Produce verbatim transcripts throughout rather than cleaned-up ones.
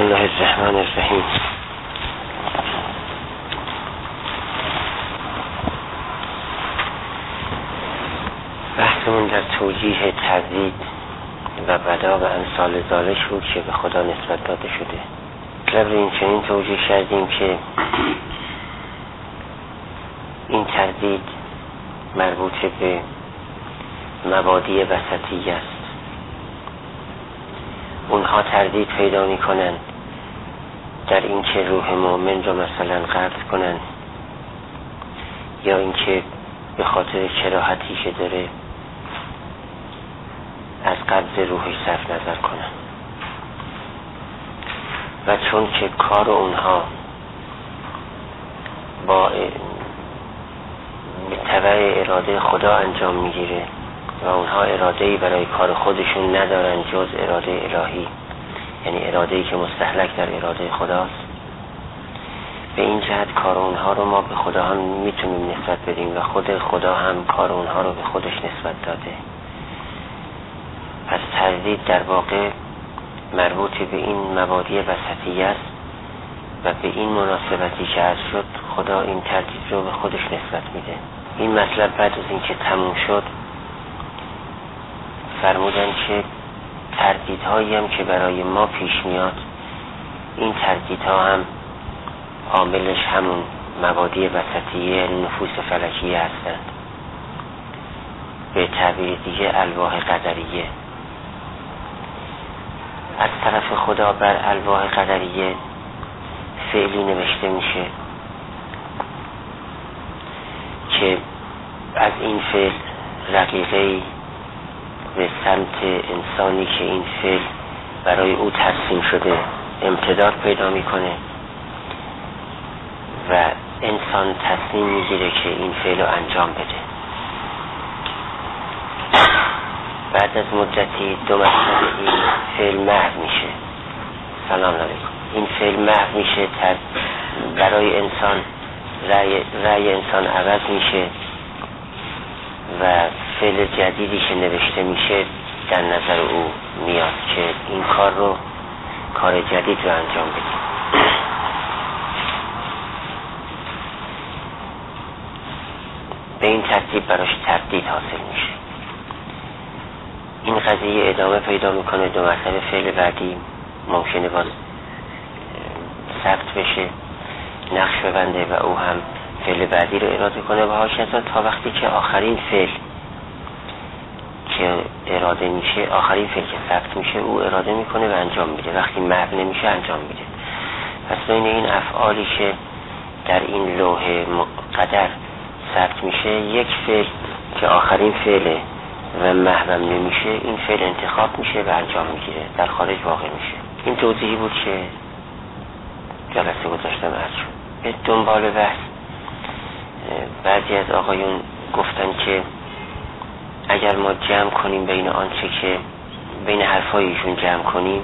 الله الرحمن الرحیم. بحثمون در توجیه تردید و بلا و امثال ذالک بود که به خدا نسبت داده شده. مطلب این چنین توجیه کردیم که این تردید مربوط به مبادی وسطی است. اونها تردید پیدا می کنند در اینکه روح مؤمن رو مثلا قبض کنند، یا اینکه به خاطر کراهتی که داره از قبض روحش صرف نظر کنند. و چون که کار اونها با تبع اراده خدا انجام میگیره و اونها اراده‌ای برای کار خودشون ندارن جز اراده الهی، یعنی اراده‌ای که مستهلک در اراده خداست، به این جهت کار اونها رو ما به خدا هم میتونیم نسبت بدیم و خود خدا هم کار اونها رو به خودش نسبت داده. پس تردید در واقع مربوط به این مبادی وسطی است و به این مناسبتی که عرض شد خدا این تردید رو به خودش نسبت میده. این مطلب بعد از اینکه تموم شد فرمودن که تردیدهایی هم که برای ما پیش میاد، این تردیدها هم عاملش همون مبادی وسطیه نفوس فلکیه هستند، به تعبیر دیگه الواح قدریه. از طرف خدا بر الواح قدریه فعلی نوشته میشه که از این فعل رقیقه‌ای به سمت انسانی که این فعل برای او ترسیم شده امتداد پیدا میکنه و انسان تصمیم میگیره که این فعل رو انجام بده. بعد از مدتی دو مرتبه این فعل محو میشه. سلام علیکم. این فعل محو میشه، برای انسان رأی, رأی انسان عوض میشه و فعل جدیدی که نوشته میشه در نظر او میاد که این کار رو کار جدید رو انجام بده. به این ترتیب براش تردید حاصل میشه. این قضیه ادامه پیدا میکنه. دو مرتبه فعل بعدی ممکنه باز ثبت بشه، نقش ببنده و او هم فعل بعدی رو اراده کنه و هاکذا تا وقتی که آخرین فعل که اراده میشه، آخرین فعل که ثبت میشه او اراده میکنه و انجام میده. وقتی محو نمیشه انجام میده. پس بین این افعالی که در این لوح قدر ثبت میشه، یک فعل که آخرین فعله و محو نمیشه، این فعل انتخاب میشه و انجام میگیره، در خارج واقع میشه. این توضیحی بود که جلسه گذاشتم عرض شد. به دنبال بحث بعضی از آقایون گفتن که اگر ما جمع کنیم بین آنچه که بین حرفایشون جمع کنیم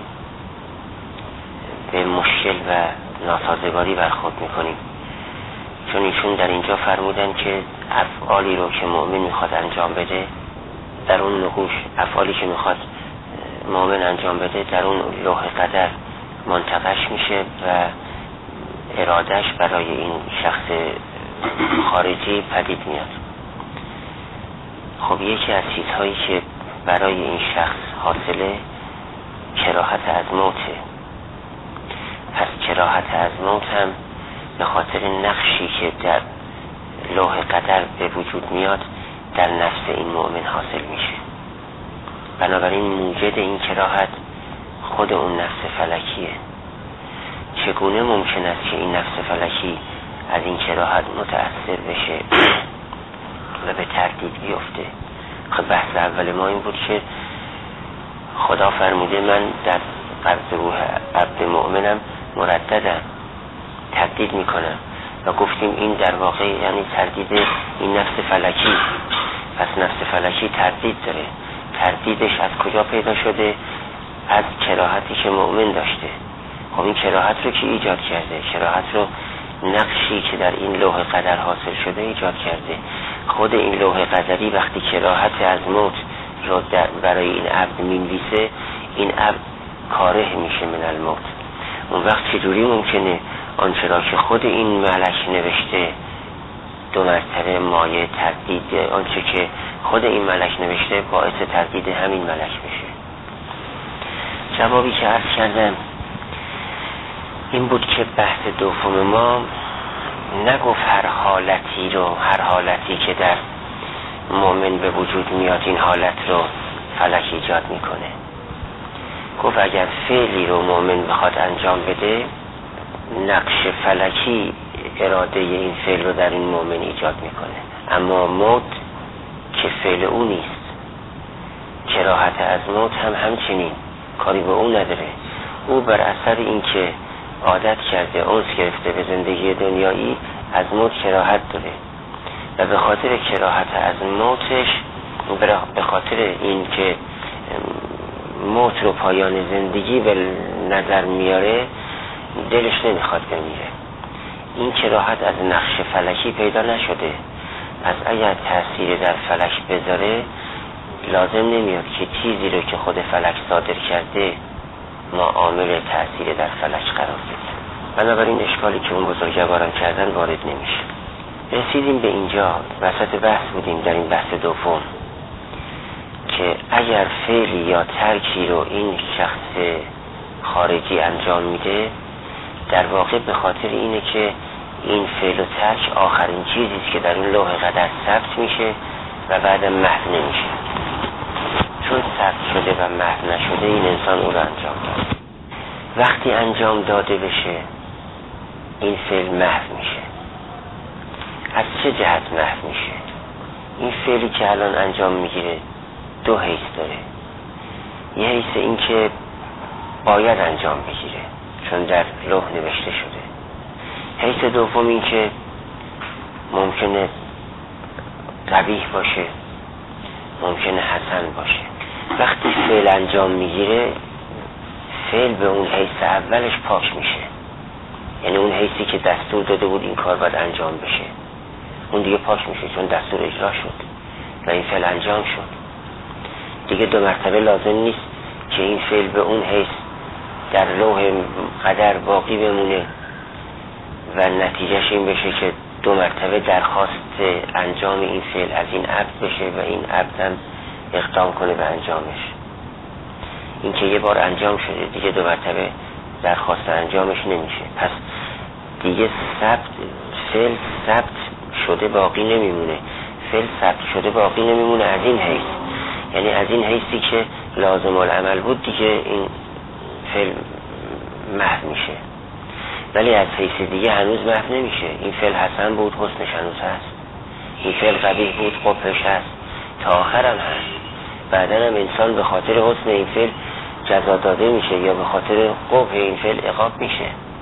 به مشکل و ناسازگاری برخورد میکنیم، چون ایشون در اینجا فرمودن که افعالی رو که مؤمن میخواد انجام بده در اون نقوش، افعالی که میخواد مؤمن انجام بده در اون لوح قدر منتقش میشه و ارادش برای این شخص خارجی پدید میاد. خب یکی از چیزهایی که برای این شخص حاصله کراهت از موته. پس کراهت از موت هم به خاطر نقشی که در لوح قدر به وجود میاد در نفس این مؤمن حاصل میشه. بنابراین موجد این کراهت خود اون نفس فلکیه. چگونه ممکن است که این نفس فلکی از این کراهت متأثر بشه و به تردید بیفته؟ خب بحث اول ما این بود که خدا فرموده من در قبض روح عبد مؤمنم مرددم، تردید میکنم و گفتیم این در واقع یعنی تردید این نفس فلکی. پس نفس فلکی تردید داره. تردیدش از کجا پیدا شده؟ از کراهتی که مؤمن داشته. خب این کراهت رو که ایجاد کرده؟ کراهت رو نقشی که در این لوح قدر حاصل شده ایجاد کرده. خود این لوح قدری وقتی کراهت از موت رو برای این عبد مینویسه، این عبد کاره میشه من الموت. اون وقت چجوری ممکنه آنچه را که خود این ملک نوشته دو مرتبه مایه تردید آنچه که خود این ملک نوشته باعث تردید همین ملک بشه؟ جوابی که عرض کردم این بود که بحث دوم ما نگفت هر حالتی رو هر حالتی که در مؤمن به وجود میاد این حالت رو فلک ایجاد میکنه. گفت اگر فعلی رو مؤمن بخواد انجام بده نقش فلکی اراده این فعل رو در این مؤمن ایجاد میکنه، اما موت که فعل او نیست، کراهت از موت هم همچنین کاری به او نداره. او بر اثر این که عادت کرده انس گرفته به زندگی دنیایی از موت کراهت داره و به خاطر کراهت از موتش به خاطر این که موت رو پایان زندگی به نظر میاره دلش نمیخواد بمیره. این کراهت از نقش فلکی پیدا نشده، پس اگر تأثیر در فلک بذاره لازم نمیاد که چیزی رو که خود فلک صادر کرده ما عامل تأثیر در فلک قرار بدیم. بنابراین اشکالی که اون بزرگواران کردن وارد نمیشه. رسیدیم به اینجا، وسط بحث بودیم در این بحث دوم که اگر فعلی یا ترکی رو این شخص خارجی انجام میده در واقع به خاطر اینه که این فعل و ترک آخرین چیزیست که در اون لوح قدر ثبت میشه و بعد محو نمیشه. چون ثبت شده و محو نشده این انسان او رو انجام داد. وقتی انجام داده بشه این فعل محو میشه. از چه جهت محو میشه؟ این فعلی که الان انجام میگیره دو حیث داره. یه حیث این که باید انجام بگیره چون در لوح نوشته شده. حیث دوم این که ممکنه قبیح باشه، ممکنه حسن باشه. وقتی فعل انجام میگیره فعل به اون حیث اولش پاک میشه، یعنی اون حیثی که دستور داده بود این کار باید انجام بشه اون دیگه پاک میشه چون دستور اجرا شد و این فعل انجام شد. دیگه دو مرتبه لازم نیست که این فعل به اون حیث در لوح قدر باقی بمونه و نتیجهش این بشه که دو مرتبه درخواست انجام این فعل از این عبد بشه و این عبد هم اقدام کنه به انجامش. این که یه بار انجام شده دیگه دو مرتبه درخواست انجامش نمیشه، پس دیگه ثبت فعل ثبت شده باقی نمیمونه. فعل ثبت شده باقی نمیمونه از این حیث، یعنی از این حیثی که لازم العمل بود دیگه این فعل محو میشه، ولی از حیث دیگه هنوز محو نمیشه. این فعل حسن بود حسنش هنوز هست، این فعل قبیح بود قبحش هست، تا آخرم هست. بعدن هم انسان به خاطر حسن این فعل جزا داده میشه یا به خاطر قبح این فعل عقاب میشه.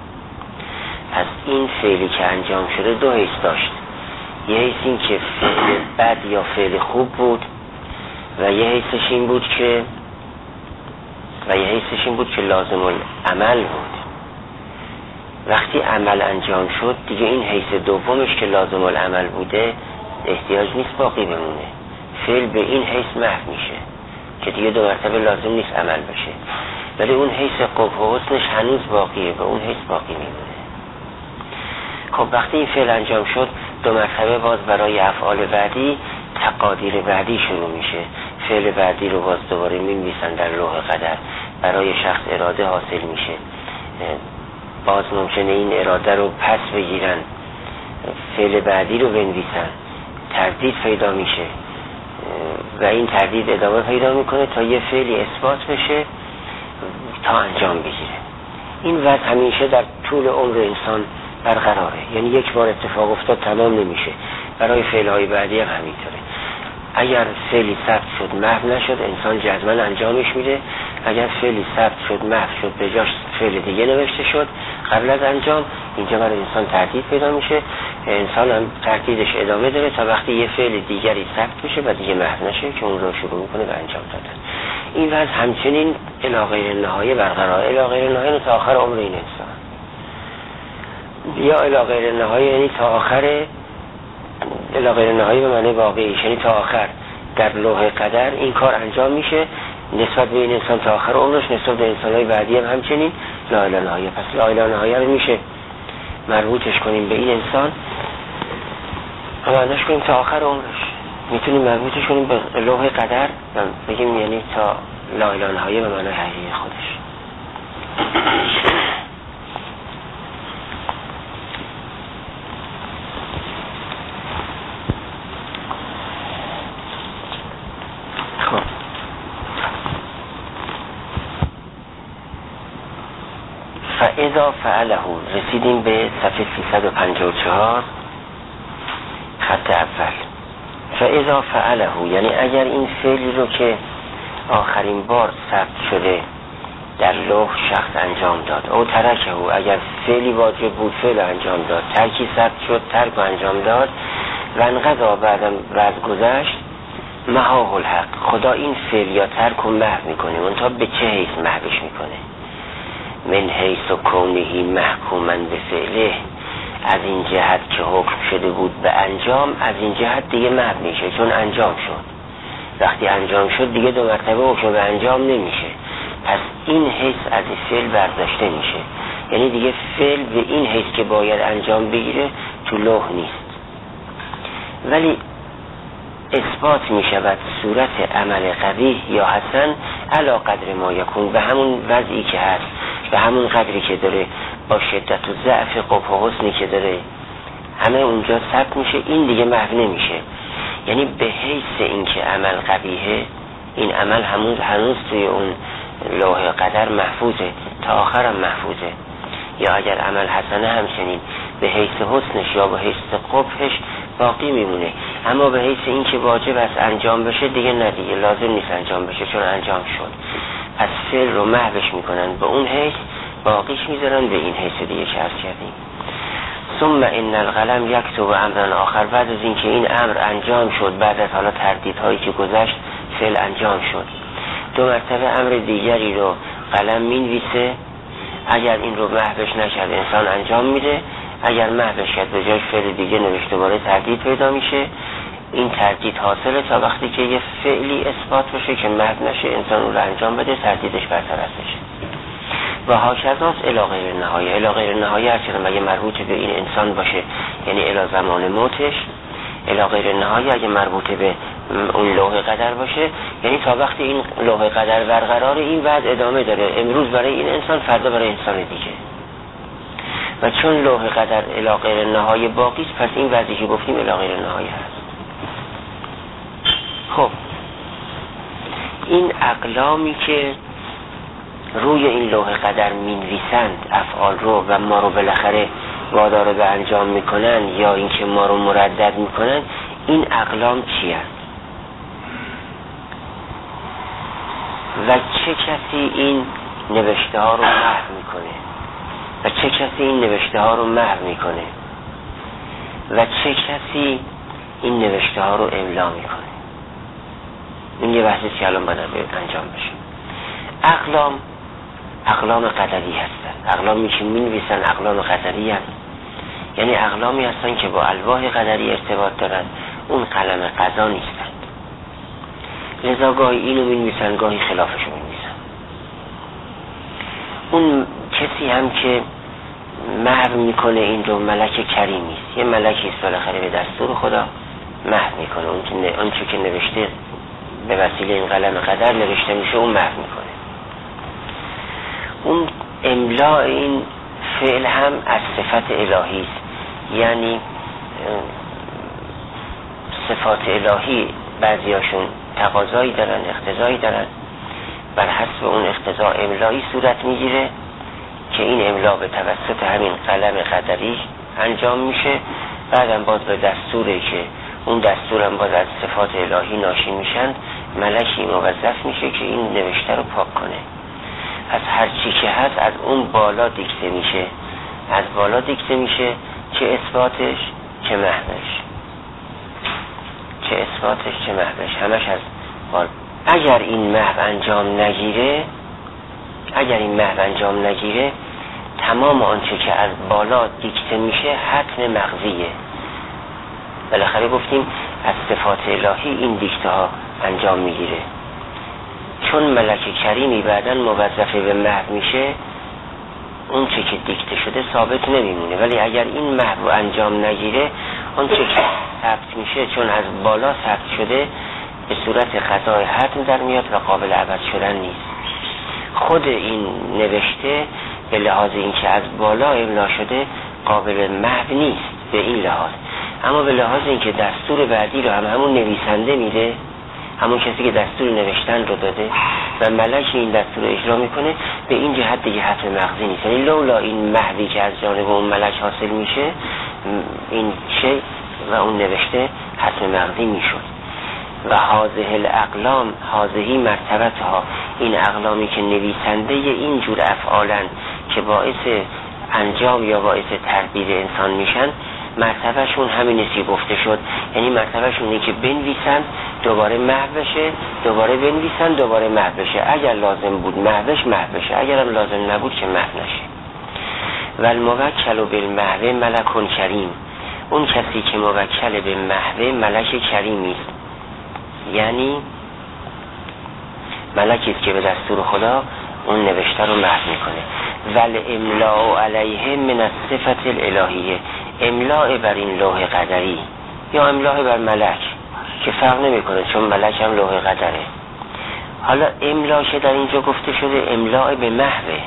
پس این فعلی که انجام شده دو حیث داشت. یه حیث این که فعل بد یا فعل خوب بود و یه حیثش این بود که و یه حیثش این بود که لازم العمل بود. وقتی عمل انجام شد دیگه این حیث دومش که لازم العمل بوده احتیاج نیست باقی بمونه. فعل به این حیث محو میشه که دیگه دو مرتبه لازم نیست عمل بشه، ولی اون حیث قبح و حسنش هنوز باقیه و اون حیث باقی میمونه. خب وقتی این فعل انجام شد دو مرتبه باز برای افعال بعدی تقادیر بعدی شروع میشه. فعل بعدی رو باز دوباره می‌نویسن در لوح قدر، برای شخص اراده حاصل میشه. باز ممکنه این اراده رو پس بگیرن فعل بعدی رو بنویسن، تردید پیدا میشه و این تردید ادامه پیدا میکنه تا یه فعلی اثبات بشه تا انجام بگیره. این وضع همیشه در طول عمر انسان برقراره، یعنی یک بار اتفاق افتاد تمام نمیشه. برای فعلهای بعدی هم همینطوره. اگر فعلی ثبت شد محو نشد انسان جزما انجامش میده، اگر فعلی ثبت شد محو شد به جاش فعل دیگه نوشته شد قبل از انجام، اینجا برای انسان تردید پیدا میشه. انسان هم تردیدش ادامه داره تا وقتی یه فعل دیگری ثبت میشه و دیگه محو نشه که اون رو شروع میکنه به انجام دادن. این وضع همچنین الی غیر النهایه برقرار، الی غیر النهایه تا آخر عمر این انسان، یا الی غیر النهایه یعنی تا آخر، الی غیر النهایه به معنی واقعی یعنی تا آخر در لوح قدر این کار انجام میشه نسبت به این انسان تا آخر عمرش، نسبت به انسان‌های بعدی هم همچنین لا اله الا الله. پس لا اله الا الله رو میشه مربوطش کنیم به این انسان و معناش کنیم تا آخر عمرش. میتونیم مربوطش کنیم به لوح قدر و بگیم یعنی تا لا اله الا الله به معنای حقیقی خودش. خب فاذا فعله، رسیدیم به صفحه سیصد و پنجاه و چهار خط اول. فاذا فعله یعنی اگر این فعلی رو که آخرین بار ثبت شده در لوح شخص انجام داد، او ترکه، اگر فعلی واجب بود فعل انجام داد، ترکی ثبت شد ترک انجام داد، و انقضا بعدم وقت گذشت، محاه الحق، خدا این فعل یا ترک رو محو میکنه. اون تا به چه حیث محوش میکنه؟ من حیث و کونهی محکومن به فعله، از این جهت که حکم شده بود به انجام، از این جهت دیگه محو میشه چون انجام شد. وقتی انجام شد دیگه دو مرتبه حکم به انجام نمیشه، پس این حیث از این فعل برداشته میشه. یعنی دیگه فعل به این حیث که باید انجام بگیره تو لوح نیست، ولی اثبات میشود صورت عمل قبیح یا حسن علا قدر ما یکون، به همون وضعی که هست، به همون قدری که داره، با شدت و ضعف قبح و حسنی که داره، همه اونجا ثبت میشه. این دیگه محو نمیشه. یعنی به حیث این که عمل قبیحه، این عمل همون هنوز توی اون لوح قدر محفوظه، تا آخرم محفوظه. یا اگر عمل حسنه همچنین به حیث حسنش یا به حیث قبحش باقی میمونه، اما به حیث این که واجب است انجام بشه دیگه نه، دیگه لازم نیست انجام بشه چون انجام شد. پس فعل رو محوش میکنن به اون حیث، باقیش میذارن به این حیث دیگه که عرض کردیم. ثم ان القلم یکتب امرا آخر، بعد از اینکه این امر انجام شد، بعد از حالا تردیدهایی که گذشت فعل انجام شد، دو مرتبه امر دیگری رو قلم مینویسه. اگر این رو محوش نکرد انسان انجام میده، اگر محوش کرد به جای فعل دیگه نوشته دوباره تردید پیدا میشه. این تردید حاصله تا وقتی که یه فعلی اثبات بشه که محو نشه انسان اون رو انجام بده، تردیدش برطرف بشه. و هاکذاست الی غیر نهایه، الی غیر نهایه هر چیزی اگه مربوط به این انسان باشه یعنی الی زمان موتش، الی غیر نهایه اگه مربوط به اون لوح قدر باشه یعنی تا وقتی این لوح قدر برقرار، این بعد ادامه داره، امروز برای این انسان فردا برای انسان دیگه. و چون لوح قدر الی غیر نهایه باقی است، پس این وضعی که گفتیم الی غیر نهایه هست. خب این اقلامی که روی این لوح قدر مینویسند افعال رو و ما رو بالاخره وادار به انجام میکنن یا اینکه ما رو مردد میکنن، این اقلام چی هست و چه کسی این نوشته ها رو محو میکنه و چه کسی این نوشته ها رو محو میکنه و چه کسی این نوشته ها رو املا میکنه. این یه بحثی که الان باید انجام بشه. اقلام اقلام قدری هستن، اقلامی که مینویسن اقلام قدری هستن، یعنی اقلامی هستن که با الواح قدری ارتباط دارن، اون قلم قضا نیستن. لذا گاهی اینو مینویسن گاهی خلافشو مینویسن. اون کسی هم که محو میکنه این رو ملک کریمی است، یه ملکی است بالاخره به دستور خدا محو میکنه. اون که اون چیزی که نوشته به وسیله این قلم قدر نوشته میشه اون محو میکنه. اون املاء این فعل هم از صفت الهی است، یعنی صفات الهی بعضیاشون تقاضایی دارن، اقتضایی دارن، بر حسب اون اقتضا املایی صورت میگیره که این املا به توسط همین قلم قدری انجام میشه. بعدم باز به دستوری که اون دستورم باز از صفات الهی ناشی میشن، ملکی موظف میشه که این نوشته رو پاک کنه. از هر چی که هست از اون بالا دیکته میشه، از بالا دیکته میشه، چه اثباتش چه محوش، چه اثباتش چه محوش، همش از بالا. اگر این محو انجام نگیره اگر این محو انجام نگیره تمام آنچه که از بالا دیکته میشه حتم مغزیه. بالاخره گفتیم از صفات الهی این دیکته ها انجام میگیره. چون ملک کریمی بعداً موظف به محو میشه، اون چه که دیکته شده ثابت نمیمونه، ولی اگر این محو انجام نگیره اون چه که ثبت میشه چون از بالا ثبت شده به صورت خطای حتم در میاد و قابل عوض شدن نیست. خود این نوشته به لحاظ اینکه از بالا املا شده قابل محو نیست به این لحاظ، اما به لحاظ اینکه دستور بعدی رو هم همون نویسنده میده، همون کسی که دستور نوشتن رو داده و ملک این دستور رو اجرا میکنه، به این جهت دیگه حتم مغزی نیست. یعنی لولا این محوی که از جانب اون ملک حاصل میشه این شی و اون نوشته حتم مغزی میشد. و هذه الاقلام هذه مرتبتها، این اقلامی که نویسنده این جور افعالن که باعث انجام یا باعث تربیت انسان میشن، مرتبهشون همینه که گفته شد. یعنی مرتبهشون اینه که بنویسن دوباره محو بشه، دوباره بنویسن دوباره محو بشه. اگر لازم بود محو بشه محو بشه، اگر هم لازم نبود که محو نشه. و الموکل بالمحو ملک کریم، اون کسی که موکل به محو ملک کریمی است، یعنی ملکی است که به دستور خدا اون نوشته رو محو میکنه. ول املاء علیه من الصفت الالهیه، املاء بر این لوح قدری یا املاء بر ملک که فرق نمیکنه چون ملک هم لوح قدره. حالا املاء که در اینجا گفته شده املاء به محوه،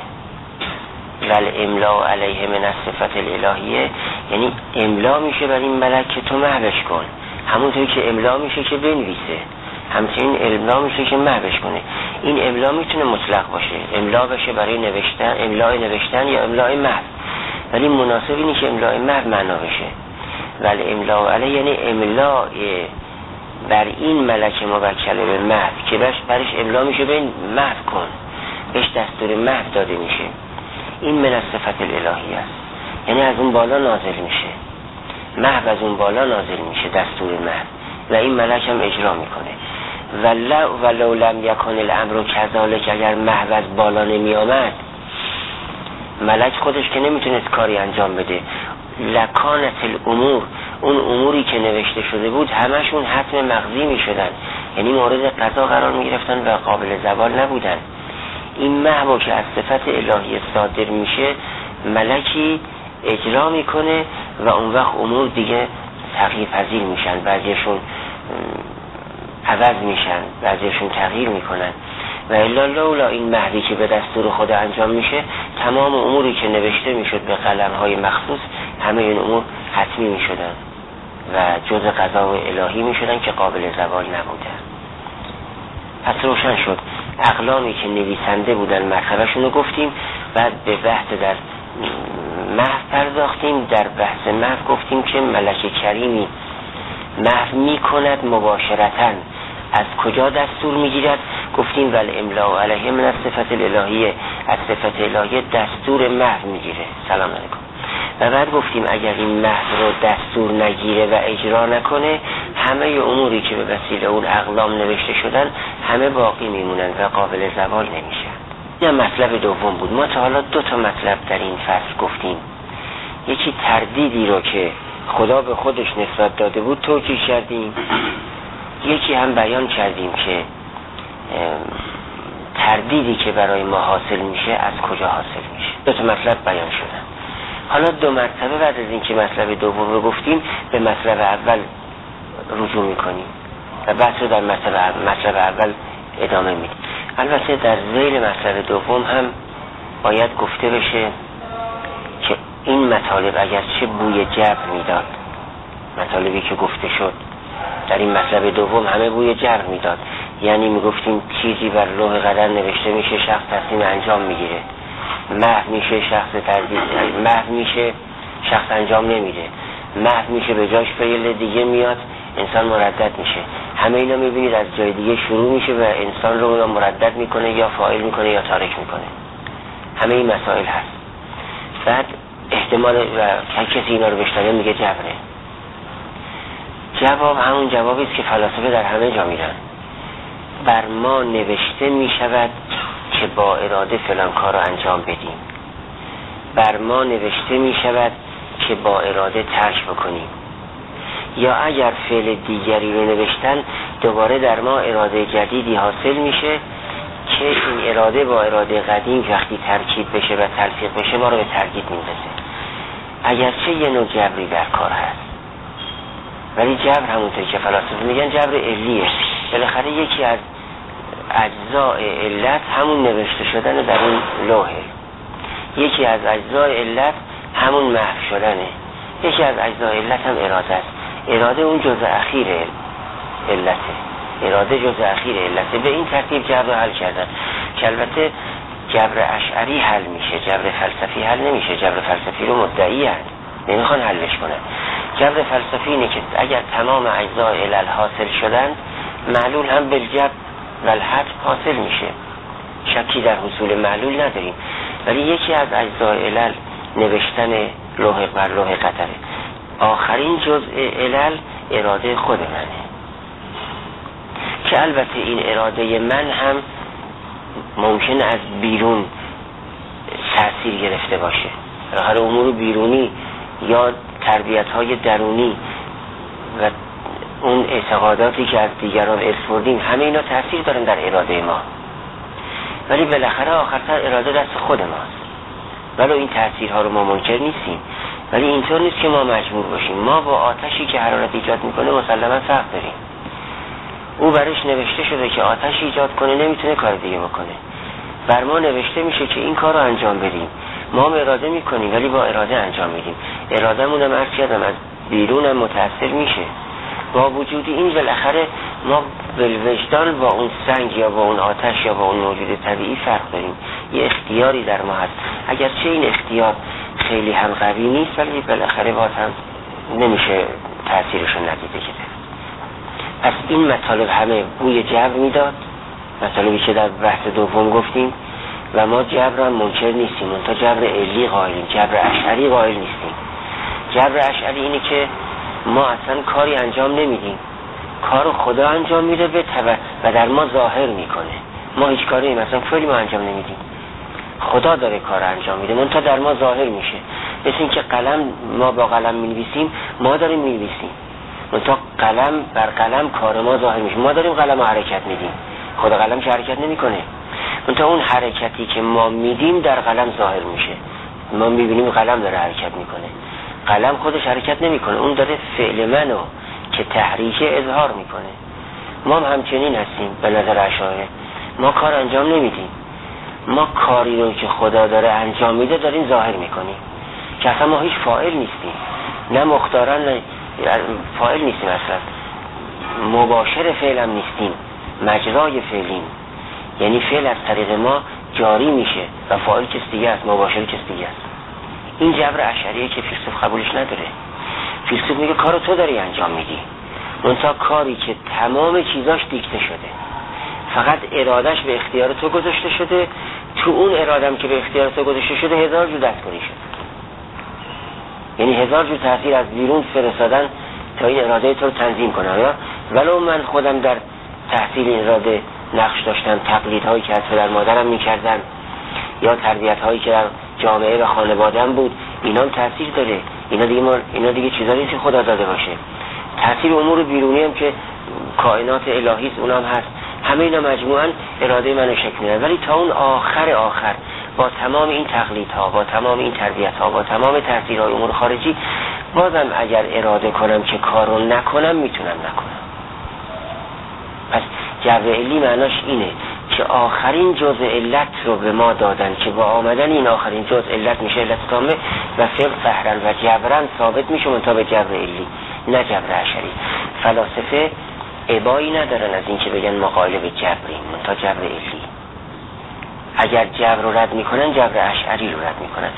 ول املاء علیه من الصفت الالهیه یعنی املاء میشه بر این ملک که تو محوش کن، همونطوری که املاء میشه که بنویسه، همچنین املاء میشه که محوش کنه. این املاء میتونه مطلق باشه، املاء بشه برای نوشتن، املاء نوشتن یا املاء محو، ولی مناسب اینه که املاء محو معنا بشه. ولی املاء علیه یعنی املاء بر این ملک موکل به محو که بش برش املاء میشه به محو کن، بهش دستور محو داده میشه. این من الصفت الالهی است، یعنی از اون بالا نازل میشه، محو از اون بالا نازل میشه دستور محو و این ملک هم اجرا میکنه. ولو ولو لم یکن الامر کذالک، اگر محو از بالا نمی آمد ملک خودش که نمیتونست کاری انجام بده، لکانت الامور، اون اموری که نوشته شده بود همشون حتم مغزی میشدن، یعنی مورد قضا قرار میگرفتن و قابل زوال نبودن. این محو که از صفت الهی صادر میشه ملکی اجرا میکنه و اون وقت امور دیگه تغییر پذیر میشن، بعضیشون عوض میشن، بعضیشون تغییر میکنن. و الا لولا این محوی که به دستور خدا انجام میشه، تمام اموری که نوشته میشد به قلم‌های مخصوص همه این امور حتمی میشدن و جز قضا الهی میشدن که قابل زوال نبودن. پس روشن شد اقلامی که نویسنده بودن مرتبهشون رو گفتیم، بعد به بحث در محو پرداختیم. در بحث محو گفتیم که ملک کریمی محو میکند مباشرتاً. از کجا دستور میگیرد؟ گفتیم ول املاء علیه من الصفت الالهیه، از صفت الهیه دستور محو میگیره. سلام علیکم. و بعد گفتیم اگر این محو رو دستور نگیره و اجرا نکنه، همه اموری که به وسیله اون اقلام نوشته شدن همه باقی میمونن و قابل زوال نمیشن. این مطلب دوم بود. ما تا حالا دو تا مطلب در این فصل گفتیم. یکی تردیدی رو که خدا به خودش نسبت داده بود توجیه کردیم، یکی هم بیان کردیم که تردیدی که برای ما حاصل میشه از کجا حاصل میشه. دو تا مطلب بیان شدن. حالا دو مرتبه بعد از اینکه مطلب دوم رو گفتیم به مطلب اول رجوع میکنیم و بحث رو در مطلب مطلب اول ادامه میدیم. البته در ذیل مطلب دوم هم باید گفته بشه که این مطالب اگر چه بوی جبر میداد، مطالبی که گفته شد در این مطلب دوم همه بوی جبر میداد، یعنی میگفتیم چیزی بر لوح قدر نوشته میشه، شخص تصمیم انجام میگیره، محو میشه، شخص تردید، محو میشه، شخص انجام نمیده، محو میشه به جاش فعل دیگه میاد، انسان مردد میشه. همه اینا میبینید از جای دیگه شروع میشه و انسان رو یا مردد میکنه یا فاعل میکنه یا تارک میکنه. همه این مسائل هست. بعد احتمال و کسی اینا رو بشنوه میگه جبره. جواب همون جوابی است که فلاسفه در همه جا میدن. بر ما نوشته میشود که با اراده فلان کار رو انجام بدیم، بر ما نوشته میشود که با اراده ترک بکنیم، یا اگر فعل دیگری رو نوشتن دوباره در ما اراده جدیدی حاصل میشه اگرچه این اراده با اراده قدیم وقتی ترکیب بشه و تلفیق بشه ما رو به ترکیب میندازه، اگرچه یه نوع جبری در کار هست، ولی جبر همونطور که فلاسفه میگن جبر علیه. بالاخره یکی از اجزای علت همون نوشته شدن در اون لوحه، یکی از اجزای علت همون محو شدنه، یکی از اجزای علت هم اراده است. اراده اون جزء اخیر علته، اراده جزء اخیر علته. به این ترتیب جبر رو حل کردن که البته جبر اشعری حل میشه، جبر فلسفی حل نمیشه. جبر فلسفی رو مدعی هست، نمیخوان حلش کنن. جبر فلسفی اینه که اگر تمام اجزای علل حاصل شدن، معلول هم بالجبر و الحد حاصل میشه، شکی در حصول معلول نداریم. ولی یکی از اجزای علل نوشتن لوح بر لوح قطره، آخرین جزء علل اراده خود منه که البته این اراده من هم ممکن از بیرون تأثیر گرفته باشه. هر امور بیرونی یا تربیت‌های درونی و اون اعتقاداتی که از دیگران ارث بردیم، همه اینا تأثیر دارن در اراده ما، ولی بالاخره آخرتر اراده دست خود ماست. ولو این تأثیرها رو ما منکر نیستیم، ولی اینطور نیست که ما مجبور باشیم. ما با آتشی که حرارت ایجاد میکنه مسلما فرق داریم. او برش نوشته شده که آتش ایجاد کنه، نمیتونه کار دیگه بکنه. بر ما نوشته میشه که این کار رو انجام بدیم، ما هم اراده میکنیم ولی با اراده انجام میدیم. اراده‌مون هم عرض کردم از بیرون هم متأثر میشه. با وجود این بالاخره ما بالوجدان با اون سنگ یا با اون آتش یا با اون موجود طبیعی فرق داریم. یه اختیاری در ما هست، اگرچه این اختیار خیلی هم قوی نیست، ولی بالاخره باز هم نمیشه تأثیرش رو ندیده گرفت. پس این مطالب همه بوی جبر میداد، مطالبی که در بحث دوم گفتیم، و ما جبر هم منکر نیستیم، اون تا جبر علی قائلیم، جبر اشعری قائل نیستیم. جبر اشعری اینه که ما اصلا کاری انجام نمیدیم، کارو خدا انجام میده به تبع و در ما ظاهر میکنه. ما هیچ کاری مثلا فعلی ما انجام نمیدیم، خدا داره کار انجام میده، اون تا در ما ظاهر میشه. مثل این که قلم، ما با قلم مینویسیم، ما داریم مینویسیم، اون تا قلم بر قلم کار ما ظاهر میشه، ما داریم قلم حرکت میدیم، خدا قلم که حرکت نمیکنه. اون تا اون حرکتی که ما میدیم در قلم ظاهر میشه، ما میبینیم قلم داره حرکت میکنه، قلم خودش حرکت نمیکنه، اون داره فعل منو که تحریک اظهار میکنه. ما هم همچنین هستیم به نظر اشاعره، ما کار انجام نمیدیم، ما کاری رو که خدا داره انجام میده داریم ظاهر میکنیم، که اصلا ما هیچ فاعل نیستیم، نه مختارا نه فاعل نیستیم، اصلا مباشر فعل هم نیستیم، مجرای فعلیم. یعنی فعل از طریق ما جاری میشه و فاعل کس دیگه است، مباشر کس دیگه است. این جبر اشعریه که فیلسوف قبولش نداره. فیلسوف میگه کارو تو داری انجام میدی، منتها کاری که تمام چیزاش دیکته شده، فقط ارادش به اختیار تو گذاشته شده، تو اون ارادم که به اختیار تو گذاشته شده هزار جو دستکاری شد. یعنی هزار جو تاثیر از بیرون فرستادن تا این اراده تو رو تنظیم کنه. یا ولو من خودم در تحصیل این اراده نقش داشتم، تقلید هایی که از پدر مادرم میکردم یا تربیت هایی که در جامعه و خانواده‌ام بود، اینا هم تاثیر داره. اینا دیگه ما اینا دیگه چیزایی نیست که خدا داده باشه. تاثیر امور بیرونی هم که کائنات الهی است، اونم هست. همه اینا مجموعاً اراده منو شکل میدن. ولی تا اون آخر آخر با تمام این تقلیدها، با تمام این تربیت‌ها، با تمام تاثیرهای امور خارجی، بازم اگر اراده کنم که کارو نکنم میتونم نکنم. پس جبر علی معناش اینه که آخرین جزء علت رو به ما دادن که با آمدن این آخرین جزء علت میشه علت تامه و فعل قهرن و جبرن ثابت میشه منتها به جبر علی، نه جبر اشعری. فلاسفه ابایی ندارن از این که بگن ما قائل به جبریم، منتها جبر علی. اگر جبر رو رد میکنن جبر اشعری رو رد میکنن.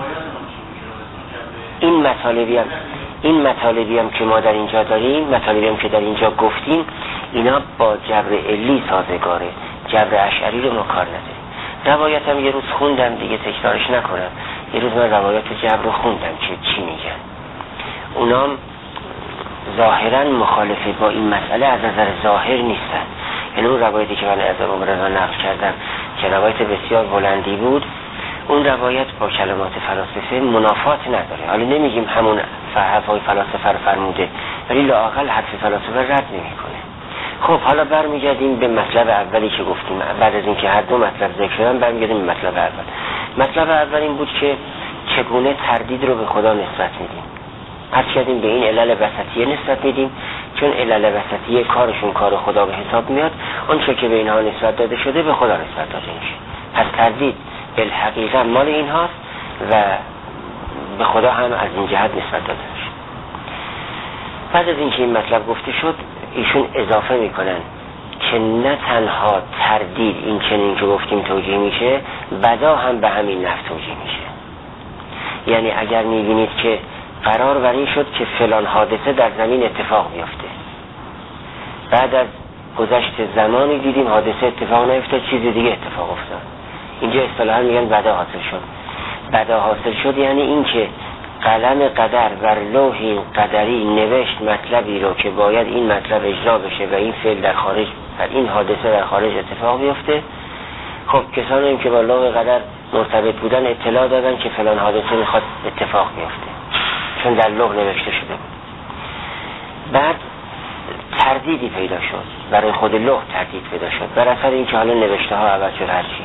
این مطالبی هم این مطالبی هم که ما در اینجا داریم، مطالبی هم که در اینجا گفتیم، اینا با جبر علی سازگاره، جبر اشعری رو ما کار نداریم. روایت هم یه روز خوندم دیگه تکرارش نکنم، یه روز من روایت جبر رو خوندم که چی میگن. اونام ظاهرا مخالفه با این مسئله از نظر ظاهر نیستن. یعنی اون روایتی که من از ابو رضا نقل کردم که روایت بسیار بلندی بود، اون روایت با کلمات فلاسفه منافات نداره. حالا نمیگیم همون حرفای فلاسفه رو فرموده، ولی لااقل حرف فلاسفه رد نمیکنه. خب حالا برمیگردیم به مطلب اولی که گفتیم. بعد از اینکه هر دو مطلب ذکر شدن برمیگردیم به مطلب اول. مطلب اول این بود که چگونه تردید رو به خدا نسبت میدیم. عرض کردیم به این علل وسطیه نسبت میدیم، چون علل وسطیه کارشون کار خدا به حساب میاد، اون چه که به اینها نسبت داده شده به خدا نسبت داده میشه. پس تردید بالحقیقه مال اینهاست و به خدا هم از این جهت نسبت داده میشه. بعد از اینکه این مطلب گفته شد، ایشون اضافه میکنن که نه تنها تردید این چنین که گفتیم توجیه میشه، بدا هم به همین نفع توجیه میشه. یعنی اگر میبینید که قرار بر این شد که فلان حادثه در زمین اتفاق بیفته، بعد از گذشت زمانی دیدیم حادثه اتفاق نیفتاد، چیز دیگه اتفاق افتاد، اینجا اصطلاحا میگن بدا حاصل شد. بدا حاصل شد یعنی این که قلم قدر بر لوح قدری نوشت مطلبی رو که باید این مطلب اجرا بشه و این فعل در خارج، این حادثه در خارج اتفاق بیفته. خب کسانی هم که با لوح قدر مرتبط بودن اطلاع دادن که فلان حادثه میخواد اتفاق بیفته، چون در لوح نوشته شده بود. بعد تردیدی پیدا شد، برای خود لوح تردید پیدا شد بر اثر اینکه حالا نوشته ها عوض شد، هرچی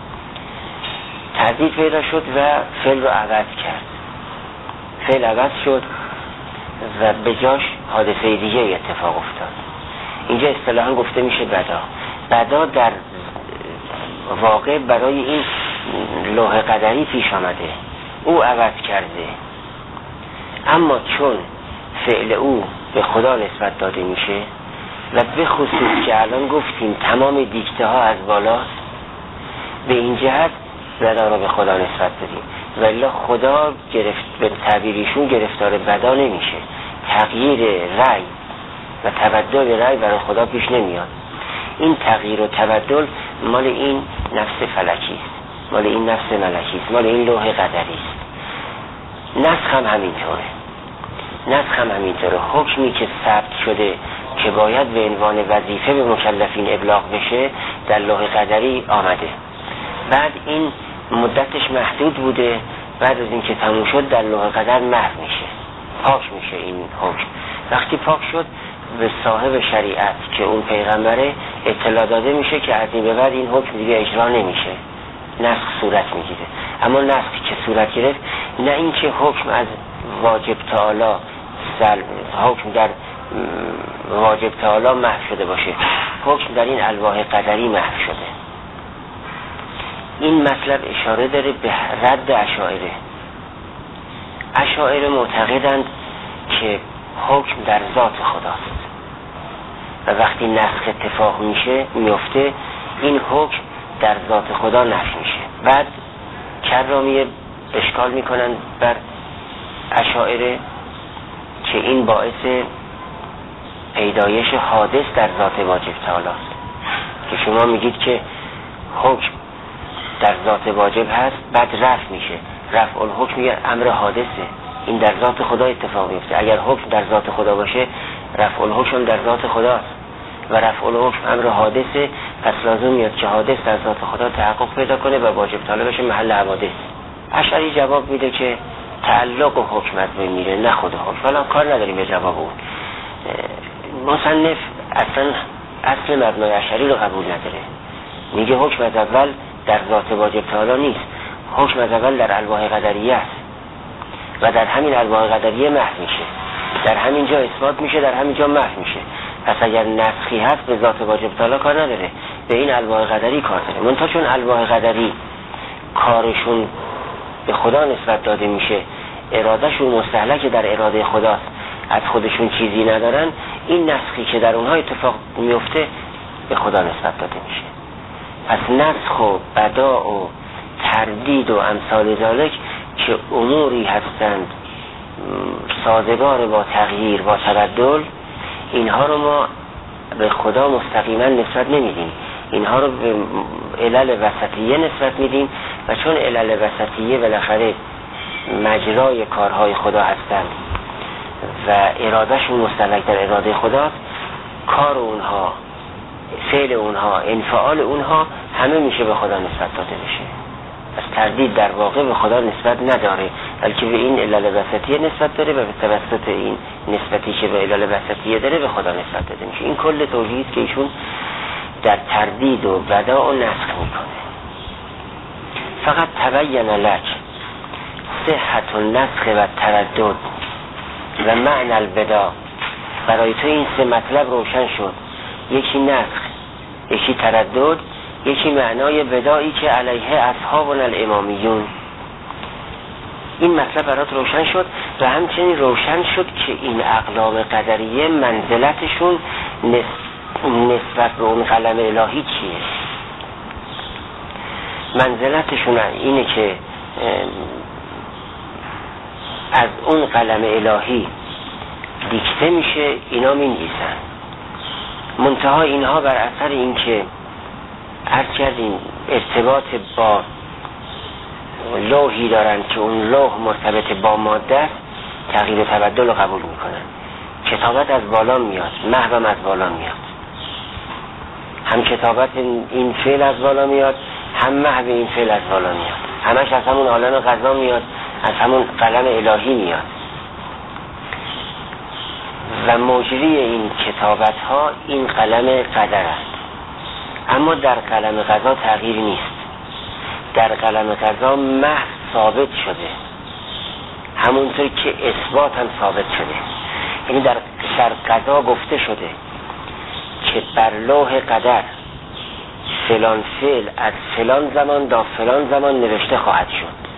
تردید پیدا شد و فعل رو عوض کرد. فعل عوض شد و به جاش حادثه دیگه اتفاق افتاد. اینجا اصطلاحاً گفته میشه بدا. بدا در واقع برای این لوح قدری پیش آمده، او عوض کرده، اما چون فعل او به خدا نسبت داده میشه و به خصوص که الان گفتیم تمام دیکته ها از بالاست، به این جهت بدا رو به خدا نسبت دادیم. ولی خدا گرفت به تعبیریشون گرفتار بدا نمیشه. تغییر رأی و تبدل رأی برای خدا پیش نمیاد. این تغییر و تبدل مال این نفس فلکی است، مال این نفس ملکی است، مال این لوح قدری است. نسخ هم همینطوره. نسخ هم همینطوره. حکمی که ثبت شده که باید به عنوان وظیفه به مکلفین ابلاغ بشه در لوح قدری آمده. بعد این مدتش محدود بوده، بعد از اینکه تموم شد در لوح قدر محو میشه، پاک میشه این حکم. وقتی پاک شد به صاحب شریعت که اون پیغمبره اطلاع داده میشه که از این به بعد این حکم دیگه اجرا نمیشه، نسخ صورت میگیره. اما نسخی که صورت گرفت نه اینکه حکم از واجب تعالی سلب، حکم در واجب تعالی محو شده باشه، حکم در این الواح قدری محو شده. این مطلب اشاره داره به رد اشاعره. اشاعره معتقدند که حکم در ذات خداست و وقتی نسخ اتفاق میشه میفته این حکم در ذات خدا نفی میشه. بعد کرامیه اشکال میکنن بر اشاعره که این باعث پیدایش حادث در ذات واجب تعالی است، که شما میگید که حکم در ذات واجب هست، بعد رفع میشه، رفع الحکم یه امر حادثه، این در ذات خدا اتفاق میفته. اگر حکم در ذات خدا باشه رفع الحکم در ذات خداست و رفع الحکم امر حادثه، پس لازم میاد که حادث در ذات خدا تحقق پیدا کنه و واجب تعالی بشه محل حوادث. اشعری جواب میده که تعلق و حکم از بین میره، نه خود حکم. حالا کار نداریم به جواب اون. مصنف اصلا اصل مبنای اشعری رو قبول نداره، میگه حکم از اول در ذات واجب تعالی نیست، حکم از اول در الواح قدریه است و در همین الواح قدریه محو میشه، در همین جا اثبات میشه، در همین جا محو میشه. پس اگر نسخی هست به ذات واجب تعالی کار نداره، به این الواح قدری کار داره. منتها چون الواح قدری کارشون به خدا نسبت داده میشه، ارادهشون مستهلک در اراده خداست، از خودشون چیزی ندارن، این نسخی که در اونها اتفاق میفته به خدا نسبت داده میشه. پس نسخ و بدا و تردید و امثال ذالک که اموری هستند سازگار با تغییر با تبدل، اینها رو ما به خدا مستقیما نسبت نمیدیم، اینها رو به علل وسطیه نسبت میدیم و چون علل وسطیه بالاخره مجرای کارهای خدا هستند و ارادهشون مستلک در اراده خداست، کار اونها، فعل اونها، انفعال اونها همه میشه به خدا نسبت داده بشه. از تردید در واقع به خدا نسبت نداره، بلکه به این علل وسطیه نسبت داره و به توسط این نسبتی که به علل وسطیه داره به خدا نسبت داده میشه. این کل توحید که ایشون در تردید و بداع و نسخ میکنه. فقط تبین لک صحت و نسخ و تردد و معنی البداع، برای تو این سه مطلب روشن شد، یکی نسخ، یکی تردد، یکی معنای بداعی که علیه اصحابنا الامامیون. این مطلب برات روشن شد و همچنین روشن شد که این اقلام قدریه منزلتشون نسبت به اون قلم الهی چیه. منزلتشون اینه که از اون قلم الهی دیکته میشه، اینا می نویسن. منتها اینها بر اثر این که هرچی از این ارتباط با لوحی دارن که اون لوح مرتبط با ماده است، تغییر و تبدل رو قبول میکنن. کتابت از بالا میاد، محوم از بالا میاد، هم کتابت این فعل از بالا میاد، هم محو این فعل از بالا میاد، همش از همون عالم قضا میاد، از همون قلم الهی میاد و مجری این کتابت ها این قلم قدر است. اما در قلم قضا تغییر نیست، در قلم قضا محض ثابت شده، همونطور که اثبات هم ثابت شده. یعنی در در قضا گفته شده که بر لوح قدر فلان فعل از فلان زمان تا فلان زمان نوشته خواهد شد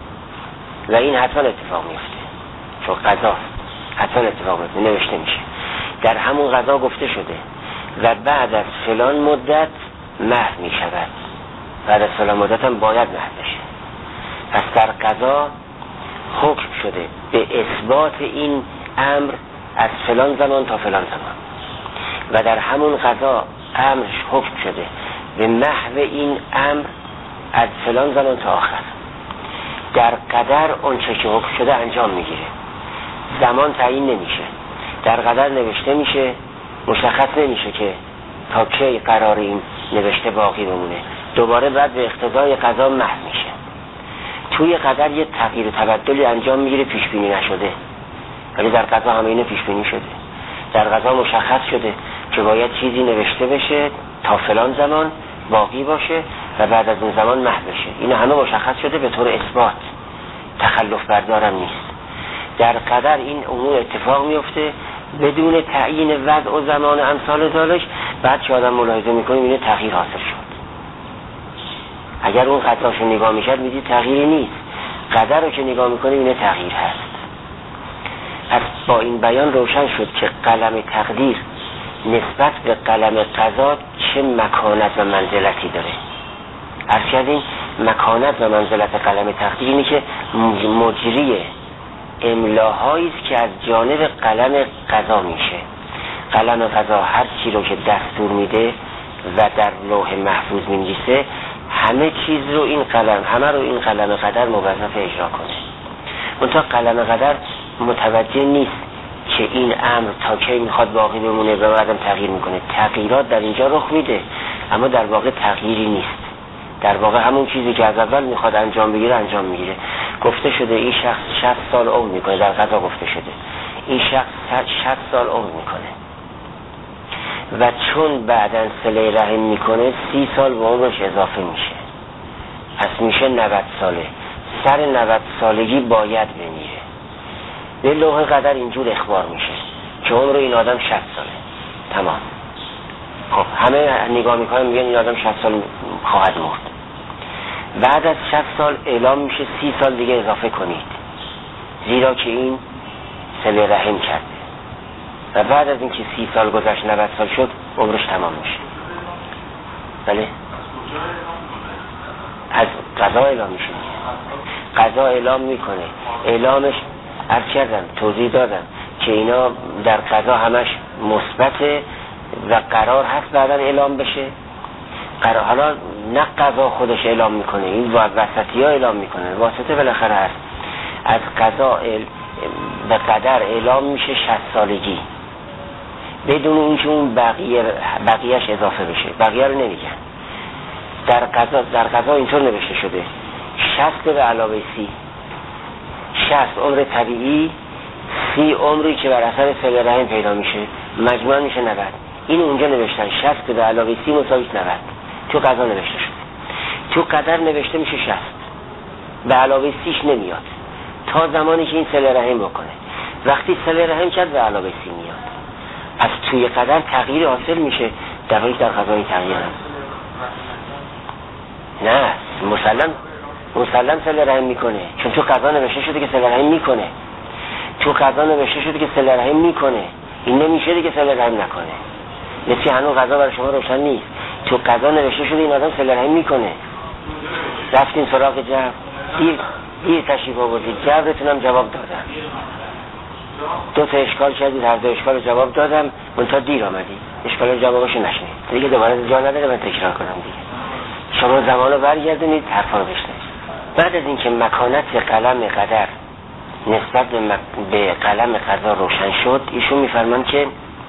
و این حتما اتفاق میفته، چون قضا حتما اتفاق میفته، نوشته میشه. در همون قضا گفته شده و بعد از فلان مدت محو میشود، بعد از فلان مدت هم باید محو بشه. پس در قضا حکم شده به اثبات این امر از فلان زمان تا فلان زمان و در همون قضا امرش حکم شده به محو این امر از فلان زمان تا آخر. در قدر اون چه که حکم شده انجام میگیره، زمان تعیین نمیشه، در قدر نوشته میشه، مشخص نمیشه که تا کی قرار این نوشته باقی بمونه، دوباره بعد به اقتضای قضا محو میشه. توی قدر یه تغییر و تبدلی انجام میگیره پیش بینی نشده، ولی در قضا همه اینو پیش بینی شده. در قضا مشخص شده که باید چیزی نوشته بشه تا فلان زمان باقی باشه و بعد از اون زمان محو بشه. این همه مشخص شده به طور اثبات، تخلف بردارم نیست. در قدر این امور اتفاق میفته بدون تعیین وضع و زمان امثال ذالک، بعد که آدم ملاحظه میکنه اینه تغییر حاصل شد. اگر اون قدرشو نگاه میشد میدی تغییری نیست، قدر رو که نگاه میکنه اینه تغییر هست. پس با این بیان روشن شد که قلم تقدیر نسبت به قلم قضا چه مکانت و منزلتی داره. هرچی از این مکانت و منزلت قلم تقدیر اینه که مجری املاهایی است که از جانب قلم قضا میشه. قلم قضا هر چی رو که دستور میده و در لوح محفوظ مینویسه، همه چیز رو این قلم همه رو این قلم قدر موظف اجرا کنه. منتها قلم قدر متوجه نیست که این امر تا کی میخواد باقی بمونه و بعدم تغییر میکنه. تغییرات در اینجا رخ میده اما در واقع تغییری نیست، در واقع همون چیزی که از اول میخواد انجام بگیره انجام میگیره. گفته شده این شخص شصت سال عمر میکنه، در قضا گفته شده این شخص شصت سال عمر میکنه و چون بعداً صله رحم میکنه سی سال به عمرش اضافه میشه، پس میشه نود ساله. سر نود سالگی باید بمیره. به لوح قدر اینجور اخبار میشه که عمر این آدم شصت ساله. تمام. خب همه نگاه میکنن میگن این آدم شصت سال خواهد مرد. بعد از شصت سال اعلام میشه سی سال دیگه اضافه کنید، زیرا که این صله رحم کرده و بعد از اینکه سی سال گذشت نود سال شد عمرش تمام میشه. بله از قضا اعلام میشه، قضا اعلام میکنه. اعلامش عرض کردم توضیح دادم که اینا در قضا همش مثبته و قرار هست بعدا اعلام بشه. قرار حالا نه قضا خودش اعلام میکنه، این وسطی ها اعلام میکنه، واسطه بالاخره هست. از قضا به قدر اعلام میشه شصت سالگی بدون اینکه اون بقیه بقیهش اضافه بشه. بقیه رو نمیگن. در قضا در قضا اینطور نوشته شده شصت به علاوه سی، شصت عمر طبیعی، سی عمری که بر اثر صله رحم پیدا میشه، مجموعاً میشه نود. این اونجا نوشتن شصت به علاوه سی مساوی نود، تو قضا نوشته شده. تو قدر نوشته میشه شصت، به علاوه سیش نمیاد تا زمانی که این صله رحم بکنه. وقتی صله رحم کرد به علاوه سی میاد. پس توی قدر تغییر حاصل میشه، در حالی در قضا تغییر هست. نه مسلم مسلم صله رحم میکنه، چون تو قضا نوشته شده که صله رحم میکنه. تو قضا نوشته شده که صله رحم میکنه، این نمیشه دیگه صله رحم نکنه. مثل هنوز قضا برای شما روشن نیست. تو قضا نوشته شده این آدم صله رحم میکنه. رفتین سراغ جبر، دیر دیر تشریف آوردید، جبرتونم جواب دادم. دو تا اشکال کردید، هر دو اشکال جواب دادم، منتها دیر آمدید، اشکال جوابشو نشنید. دیگه دوباره جا نداره من تکرار کنم دیگه. شما زمانو برگردونید، حرفا رو بشنوید. بعد از اینکه مکانت قلم قدر نسبت به, مک... به قلم قضا روشن شد، ایشون میفرمان که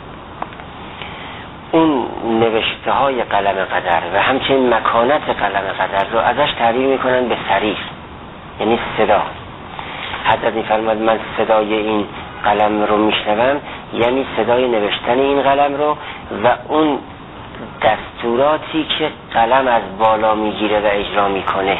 اون نوشته های قلم قدر و همچنین مکانت قلم قدر رو ازش تعبیر میکنن به صریح، یعنی صدا. حضرت میفرماد من صدای این قلم رو میشنوم، یعنی صدای نوشتن این قلم رو و اون دستوراتی که قلم از بالا میگیره و اجرا میکنه.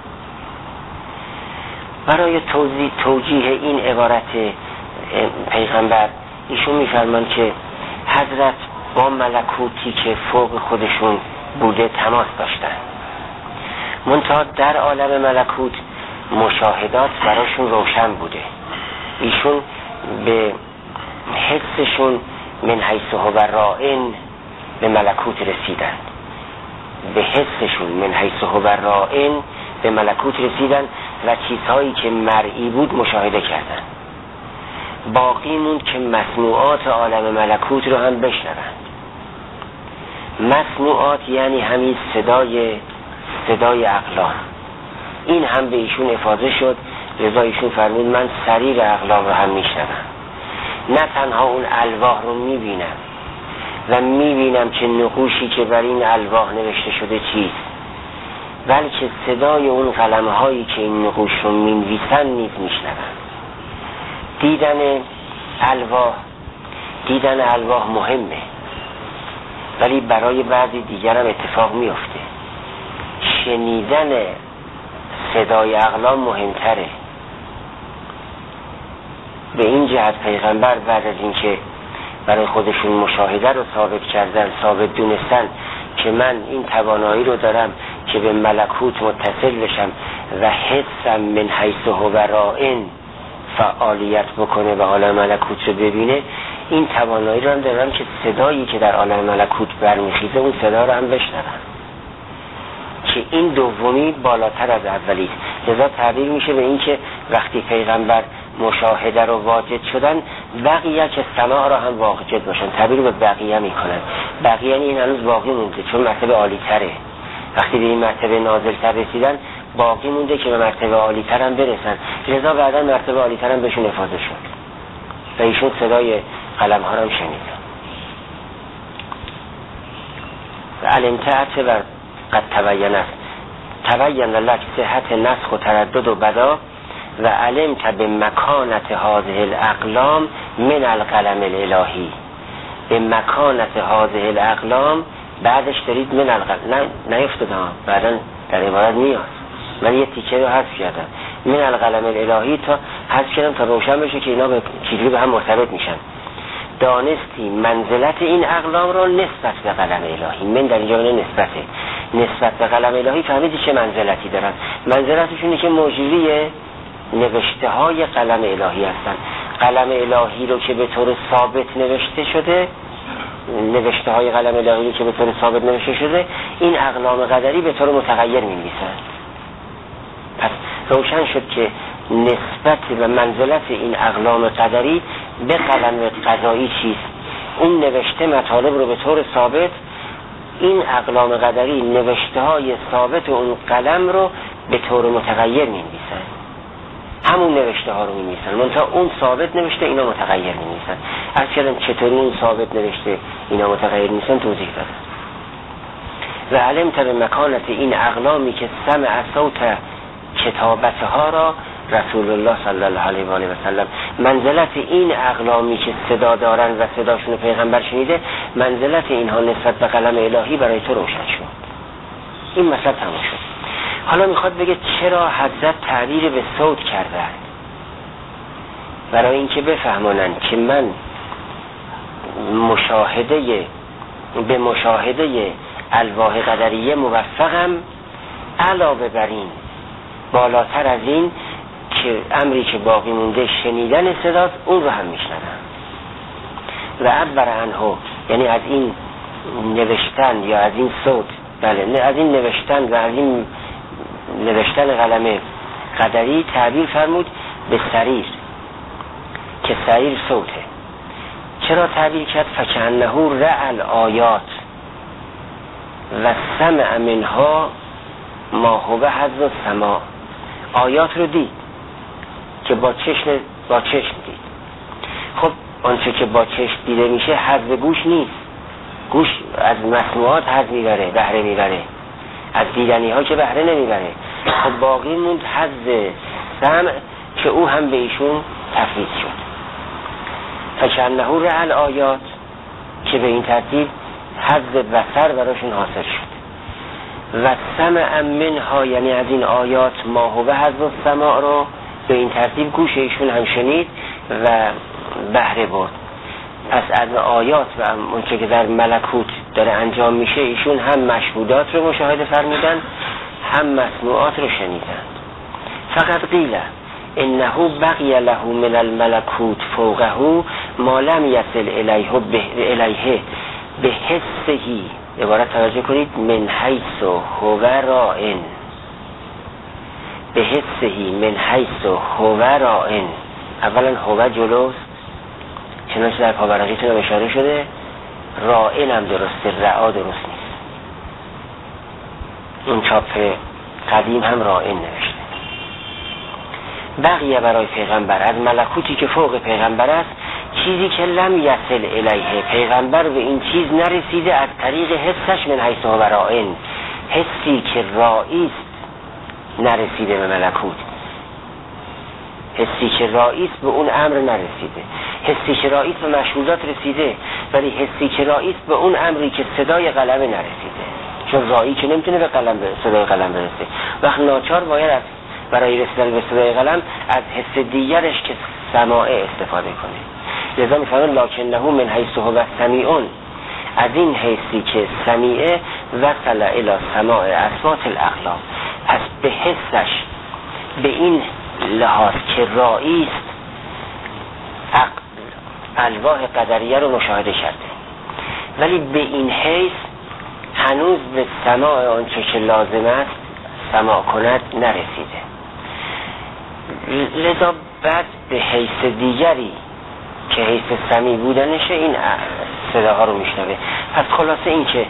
برای توضیح توجیه این عبارت پیغمبر ایشون میفرمان که حضرت با ملکوتی که فوق خودشون بوده تماس داشتن، منتها در عالم ملکوت مشاهدات براشون روشن بوده. ایشون به حسشون من حیث هو رائن به ملکوت رسیدن، به حسشون من حیث هو رائن به ملکوت رسیدن و چیزهایی که مرئی بود مشاهده کردن. باقی موند که مسموعات عالم ملکوت رو هم بشنوند. مسموعات یعنی همین صدای صدای اقلام. این هم به ایشون افاضه شد، لذا ایشون فرمود من سریر اقلام رو هم میشنوم. نه تنها اون الواح رو میبینم و میبینم که نقوشی که بر این الواح نوشته شده چیست، بلکه صدای اون قلمه هایی که این نقوش رو مینویسن نیز میشنوم. دیدن الواح دیدن الواح مهمه، ولی برای بعضی دیگر هم اتفاق میفته. شنیدن صدای اقلام مهمتره. به این جهت پیغمبر بعد از اینکه برای خودشون مشاهده رو ثابت کردن، ثابت دونستن که من این توانایی رو دارم که به ملکوت متصل بشم و حسم من حیث هو رائن فعالیت بکنه و عالم ملکوت رو ببینه، این توانایی رو هم دارم که صدایی که در عالم ملکوت برمیخیزه اون صدا رو هم بشنوم، که این دومی بالاتر از اولی است. لذا تعبیر میشه به این که وقتی پیغمبر مشاهده رو واجد شدن، بقیه که سماع رو هم واجد باشن. تعبیر به بقیه میکنن. بقیه این هنوز باقی مونده، چون مرتبه عالی تره. وقتی به این مرتبه نازل تر رسیدن، باقی مونده که به مرتبه عالی تر هم برسن. لذا بعدا مرتبه عالی تر هم بهشون افاضه شد و ایشون صدای قلم ها رو هم شنیدن. و علمتعت و قد تبین است تبین لک صحت نسخ و تردد و بدا و علمت به مکانت هذه الاقلام من القلم الالهی. به مکانت هذه الاقلام بعدش دارید من القلم، نه نیفتادم، بعدا در عبارت میاد. من یه تیکه رو حذف کردم، من القلم الالهی، تا حذف کردم تا روشن بشه که اینا به چیزی به هم مرتبط میشن. دانستی منزلت این اقلام رو نسبت به قلم الهی. من در اینجا نسبته نسبت به قلم الهی فهمیدی چه منزلتی دارن. منزلتشونه که موجودیه نوشته های قلم الهی هستن. قلم الهی رو که به طور ثابت نوشته شده، نوشته های قلم الهی رو که به طور ثابت نوشته شده، این اقلام قدری به طور متغیر می‌نویسن. پس روشن شد که نسبت و منزلت این اقلام قدری به قلم قضایی چیست. اون نوشته مطالب رو به طور ثابت، این اقلام قدری نوشته های ثابت اون قلم رو به طور متغیر می‌نویسن. همون نوشته ها رو می‌نویسن، منتها اون ثابت نوشته، اینا متغیر می‌نویسن. از کردم چطوری اون ثابت نوشته اینا متغیر می‌نویسن توضیح دادم. و علمت به مکانت این اقلامی که سمع صوت کتابتها را رسول الله صلی الله علیه و آله و سلم. منزلت این اقلامی که صدا دارن و صداشون پیغمبر شنیده، منزلت اینها نسبت به قلم الهی برای تو روشن شد. این مسئله تمام شد. حالا میخواد بگه چرا حضرت تعبیر به صوت کردن؟ برای اینکه بفهمونن که من مشاهده به مشاهده الواح قدریه موفقم، علاوه بر این بالاتر از این که امری که باقی مونده شنیدن صداست، اون رو هم میشنوم. و عبر عنه، یعنی از این نوشتن یا از این صوت، بله از این نوشتن و از این نوشتن قلم قدری تعبیر فرمود به سریر، که سریر صوته. چرا تعبیر کرد؟ فکأنه رأى الآیات و سمع منها ما هو حظ السماع. آیات رو دید که با چشم با چشم دید. خب آنچه که با چشم دیده میشه حظ گوش نیست. گوش از مسموعات حظ میبره، بهره میبره، از دیدنی ها که بهره نمیبره. خب باقی موند حظ سمع که او هم به ایشون تفویض شد. فکأنه رأى الآیات، که به این ترتیب حظ بصر براشون حاصل شد. و سمع منها، یعنی از این آیات ما هو حظ السماع رو به این ترتیب گوش ایشون هم شنید و بهره برد. پس از آیات و اونچه که در ملکوت داره انجام میشه، ایشون هم مشهودات رو مشاهده فرمودن، هم مسموعات رو شنیدند. فقط قیل انه بقی له من الملکوت فوقه ما لم یصل الیه الیه به حسه. عبارت توجه کنید، من حیث هو رائن، به حسه من حیث هو رائن. اولا هو جلوست، چنانچه در پاورقیتون هم اشاره شده، رائن هم درسته، رعا درست نیست. این چاپ قدیم هم رائن نوشته. بقیه برای پیغمبر از ملکوتی که فوق پیغمبر است، چیزی که لم یصل الیه، پیغمبر به این چیز نرسیده از طریق حسش من حیث هو رائن، حسی که رائیست نرسیده به ملکوت، حسی که رائیست به اون امر نرسیده. حسی که رائیست به مشهودات رسیده، ولی حسی که رائیست به اون امری که صدای قلم نرسیده، چون رایی که نمیتونه به قلم به صدای قلم برسه. وقت ناچار باید از برای رسیدن به صدای قلم از حس دیگرش که سماع استفاده کنه. لذا میفرمان لکنه من حیث هو سمیعون، از این حسی که سمیعه وصل الی سماع اصوات الاقلام. پس به حسش به این لحاظ که راییست الواح قدریه رو مشاهده کرده، ولی به این حیث هنوز به سماع آنچه که لازم است سماع کند نرسیده. لذا بعد به حیث دیگری که حیث سمیع بودنشه این صداها رو میشنوه. پس خلاصه این که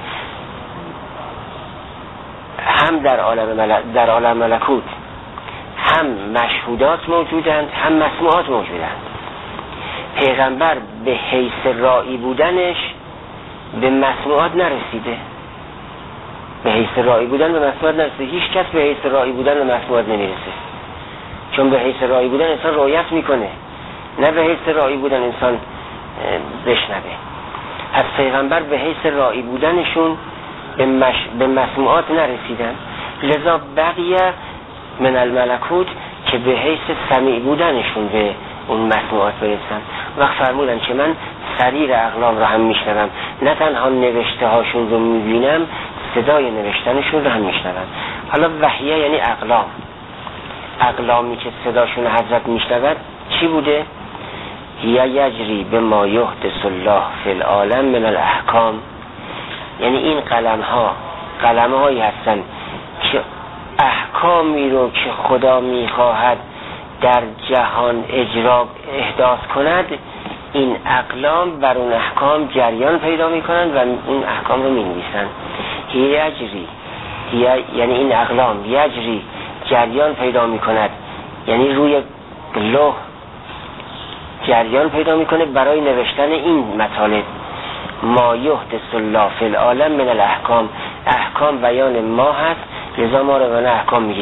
هم در عالم ملک در عالم ملکوت هم مشهودات موجودند، هم مسموعات موجودند. پیغمبر به حیث رائی بودنش به مسموعات نرسیده، به حیث رائی بودن به مسموعات نرسیده. هیچ کس به حیث رائی بودن به مسموعات نمیرسه، چون به حیث رائی بودن انسان رؤیت میکنه، نه به حیث رائی بودن انسان بشنوه. پس پیغمبر به حیث رائی بودنشون به, مش... به مسموعات نرسیدن. لذا بقیه من الملکوت که به حیث سمیع بودنشون به اون مسموعات برسن. وقت فرمودن که من سریر اقلام رو هم میشنوم، نه تنها نوشته هاشون رو میبینم، صدای نوشتنشون رو هم میشنوم. حالا وحیه یعنی اقلام، اقلامی که صداشون حضرت میشنود چی بوده؟ یا یجری به ما یحدث الله فی العالم من الاحکام، یعنی این قلم ها قلم هایی هستن که احکامی رو که خدا میخواهد در جهان اجرا احداث کند، این اقلام بر اون احکام جریان پیدا میکنند و اون احکام رو مینویسند. یجری یعنی این اقلام یجری جریان پیدا میکند، یعنی روی لوح جریان پیدا میکنه برای نوشتن این مطالب. ما یحدث الله فی العالم من الاحکام، احکام بیان ما هست، لذا ما رو به احکام میگیریم.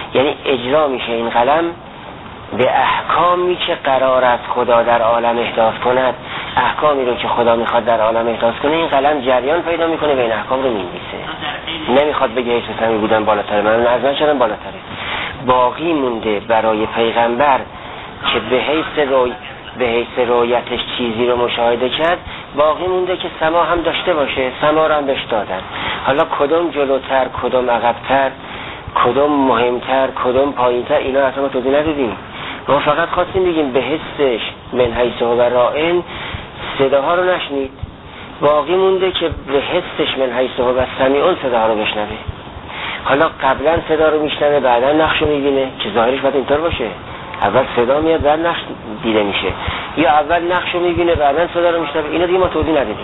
یعنی اجرا میشه این قلم به احکامی که قرار است خدا در عالم احداث کند، احکامی رو که خدا میخواد در عالم احداث کنه. این قلم جریان پیدا میکنه به این احکام رو مینویسه، نمیخواد بگه هیچ سمی بودن بالاتر من، از من شدن بالاتره. باقی مونده برای پیغمبر که به حیث روی به حیث رویتش چیزی رو مشاهده کرد، باقی مونده که سما هم داشته باشه، سما رو هم بهش دادن. حالا کدوم جلوتر، کدوم عقبتر، کدوم مهمتر، کدوم پایینتر، اینا اصلا ما توضیح ندادیم. ما فقط خواستیم بگیم به حسش من حیث و رائن صداها رو نشنید، باقی مونده که به حسش من حیث و سمیعون صداها رو بشنوه. حالا قبلا صدا رو میشنوه، بعدا نقش رو میبینه که ظاهرش باید اینطور باشه، اول صدا میاد بعد نقش دیده میشه، یا اول نقش رو میبینه بعدا صدا رو میشنوه. اینا دیگه ما توضیح ندادیم.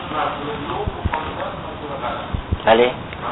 بله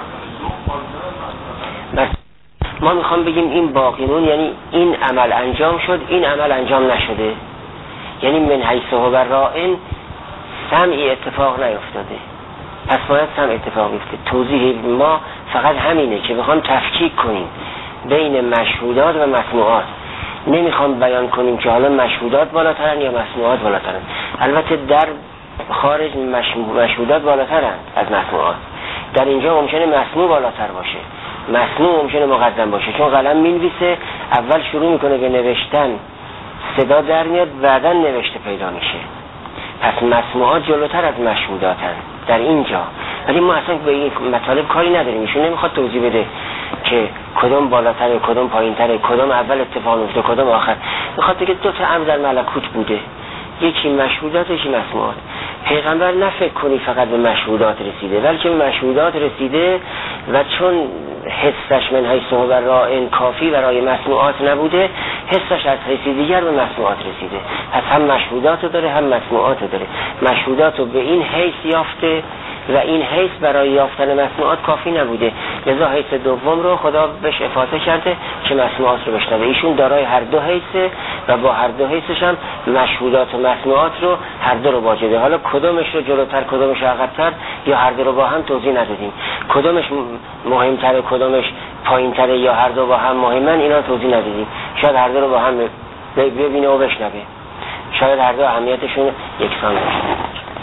بس ما میخوام بگیم این باقیمون یعنی این عمل انجام شد، این عمل انجام نشده، یعنی من حیث و رائن سمعی اتفاق نیفتاده، پس باید سمع اتفاق بیفته. توضیح ما فقط همینه که بخوام تفکیک کنیم بین مشهودات و مسموعات. نمیخوام بیان کنیم که حالا مشهودات بالاترن یا مسموعات بالاترن. البته در خارج مشهودات بالاترن از مسموعات، در اینجا ممکنه مسموع بالاتر باشه، مسموع ممکنه مقدم باشه، چون قلم مینویسه، اول شروع میکنه به نوشتن، صدا در میاد، بعدا نوشته پیدا میشه. پس مسموعات جلوتر از مشهوداتن در اینجا. ولی ما اصلا به این مطالب کاری نداریم، ایشون نمیخواد توضیح بده که کدوم بالاتره، کدوم پایینتره، کدوم اول اتفاق میفته، کدوم آخر. میخواد بگه دو تا امر در ملکوت بوده، یکی مشهودات، یکی مسموعات. پیغمبر نه فکر کنی فقط به مشهودات رسیده، بلکه به مشهودات رسیده و چون حسش من حیث و رائن کافی برای مسموعات نبوده، حسش از حیث دیگر به مسموعات رسیده. پس هم مشهودات داره هم مسموعات داره. مشهودات رو به این حیث یافته و این حیث برای یافتن مسموعات کافی نبوده، لذا حیث دوم رو خدا بهش افاضه کرده که مسموعات رو بشنوه. ایشون دارای هر دو حیثه و با هر دو حیثش هم مشهودات و مسموعات رو هر دو رو واجده. حالا کدومش رو جلوتر، کدومش عقب‌تر، یا هر دو رو با هم توضیح ندادیم. کدومش مهمتره، کدومش پایینتره، یا هر دو با هم مهمن، اینا توضیح ندادیم. شاید هر دو رو با هم ببینه و بشنوه، شاید هر دو اهمیتشون یکسان باشه.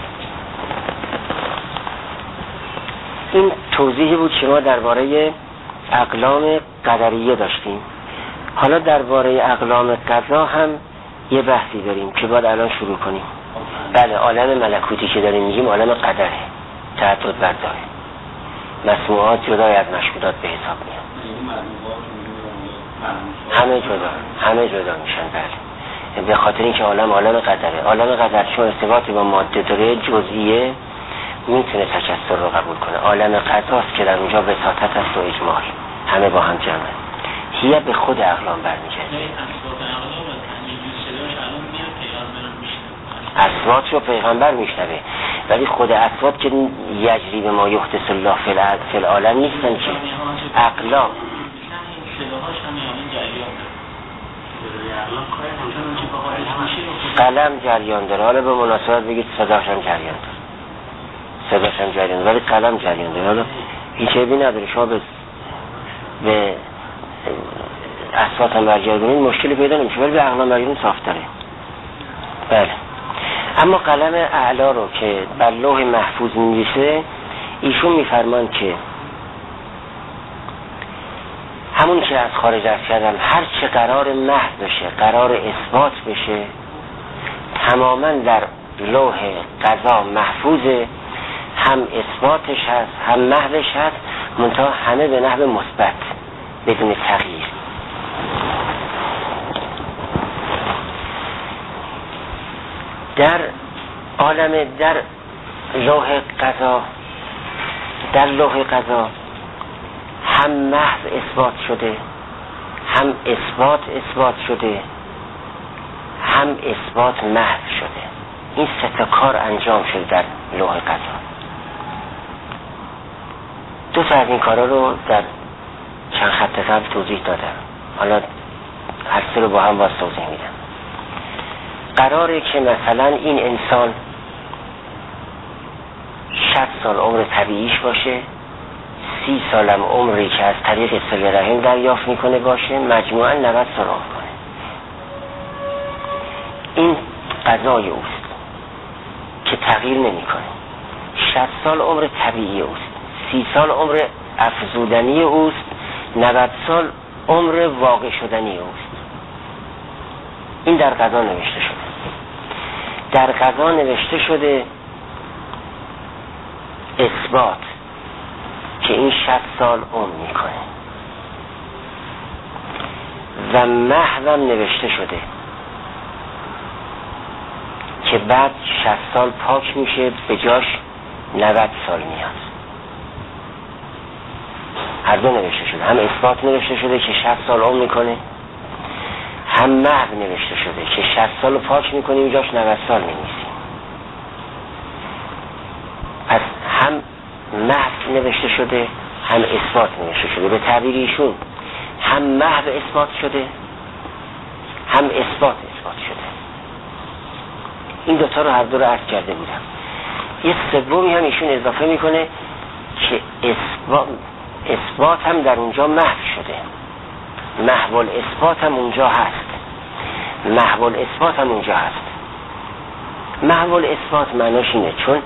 این توضیحی بود که ما درباره اقلام قدریه داشتیم. حالا درباره اقلام قضا هم یه بحثی داریم که باید الان شروع کنیم. بله، عالم ملکوتی که داریم میگیم عالم قدره، تعدد برداره، مسموعات جدای از مشهودات به حساب میان، همه جدا همه جدا میشن. بله، به خاطر اینکه عالم عالم قدره. عالم قدر چون ارتباطی با ماده داره، جزئیه، میتونه تکثر رو قبول کنه. عالم قضاست که در اونجا وساطت است و اجمال، همه با هم جمعه. هیه به خود اقلام برمیگرده. اصوات رو پیغمبر میشنوه، ولی خود اصوات که یجری به ما یحدث الله فی العالم نیستن که اقلام. قلم جریان داره، حالا به مناسبت بگید صداش هم جریان داره، صداش هم جریان داره، ولی قلم جریان داره. حالا هیچ عیبی نداره، شما به به اصوات هم برگردونید مشکلی پیدا نمیشه، ولی به اقلام برگردونید صاف داره. بله، اما قلم اعلا رو که بر لوح محفوظ می‌نویسه، ایشون میفرمان که همون که از خارج از کردم، هر چه قرار محض بشه، قرار اثبات بشه، تماما در لوح قضا محفوظه، هم اثباتش هست هم محضش هست، منتها همه به نحو مثبت بدون تغییر. در عالم در لوح قضا در لوح قضا هم محض اثبات شده، هم اثبات اثبات شده، هم اثبات محض شده. این سه تا کار انجام شده در لوح قضا. دو تا از این کارا رو در چند خط قبل توضیح دادم، حالا هر سه رو با هم باز توضیح میدم. قراره که مثلا این انسان شصت سال عمر طبیعیش باشه، سی سالم عمری که از طریق صله رحم دریافت میکنه باشه مجموعاً نود سال عمر کنه. این قضای اوست که تغییر نمیکنه. شصت سال عمر طبیعی اوست، سی سال عمر افزودنی اوست، نود سال عمر واقع شدنی اوست. این در قضا نوشته شده. در قضا نوشته شده اثبات که این شصت سال عمر میکنه و محوم نوشته شده که بعد شصت سال پاک میشه، به جاش نود سال میاد. هر دو نوشته شده، هم اثبات نوشته شده که شصت سال عمر میکنه، هم محو نوشته شده که شصت سال پاک میکنیم جاش نود سال میمیسیم. پس هم محو نوشته شده هم اثبات نوشته شده. به تعبیر ایشون هم محو اثبات شده هم اثبات اثبات شده. این دوتا رو هر دو رو عرض کرده بودم. یه سومی هم ایشون اضافه میکنه که اثبات, اثبات هم در اونجا محو شده، محو الاثبات هم اونجا هست، محو الاثبات هم اونجا هست. محو الاثبات معناش اینه چون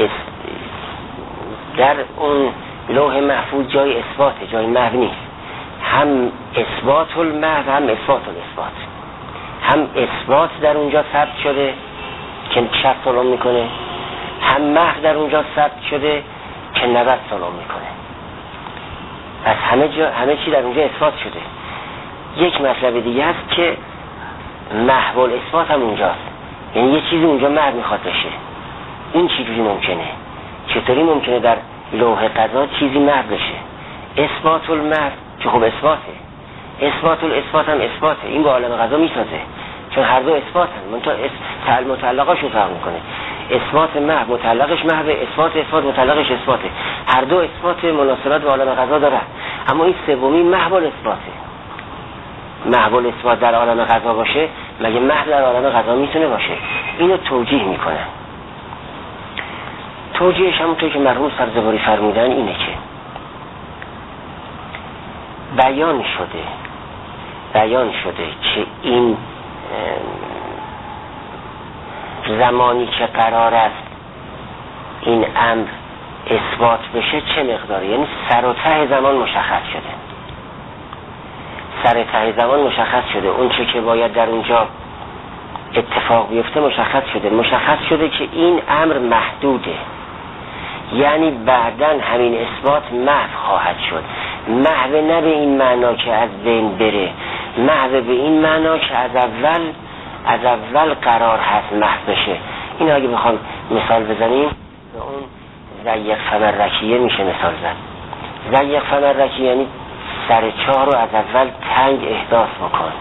در اون لوح محفوظ جای اثباته، جای محو نیست. هم اثبات المحو هم اثبات الاثبات، هم اثبات در اونجا ثبت شده که شصت سال عمر میکنه، هم محو در اونجا ثبت شده که نود سال عمر میکنه. از همه جا همه چی در اونجا اثبات شده. یک مطلب دیگه هست که محو الاثبات هم اونجاست، یعنی یه چیزی اونجا محو میخواد بشه. این چیزی ممکنه؟ چطوری ممکنه در لوح قضا چیزی محو بشه؟ اثبات المحو که خب اثباته، اثبات الاثبات هم اثباته. این با عالم قضا میسازه چون هر دو اثباتن، منتها تعال متعلقاشون فرق میکنه. اثبات محو متعلقش محو، اثبات اثبات متعلقش اثباته. هر دو اثبات مناسبت با عالم قضا دارن، اما این سومی محو الاثباته. محو الاثبات در عالم قضا باشه، مگه محو در عالم قضا میتونه باشه؟ اینو توجیه میکنن. توجیهش همونطور که مرحوم سبزواری فرمودن اینه که بیان شده بیان شده که این زمانی که قرار است این امر اثبات بشه چه مقداره، یعنی سر و ته زمان مشخص شده. سر ته زمان مشخص شده، اون چه که باید در اونجا اتفاق بیفته مشخص شده. مشخص شده که این امر محدوده، یعنی بعدن همین اثبات محو خواهد شد. محو نه به این معنا که از بین بره، محو به این معنا که از اول از اول قرار هست محو بشه. این اگه بخوام مثال بزنیم به اون ضیق فمرکیه میشه مثال زد. ضیق فمرکیه یعنی سر چاه رو از اول تنگ احداث بکن،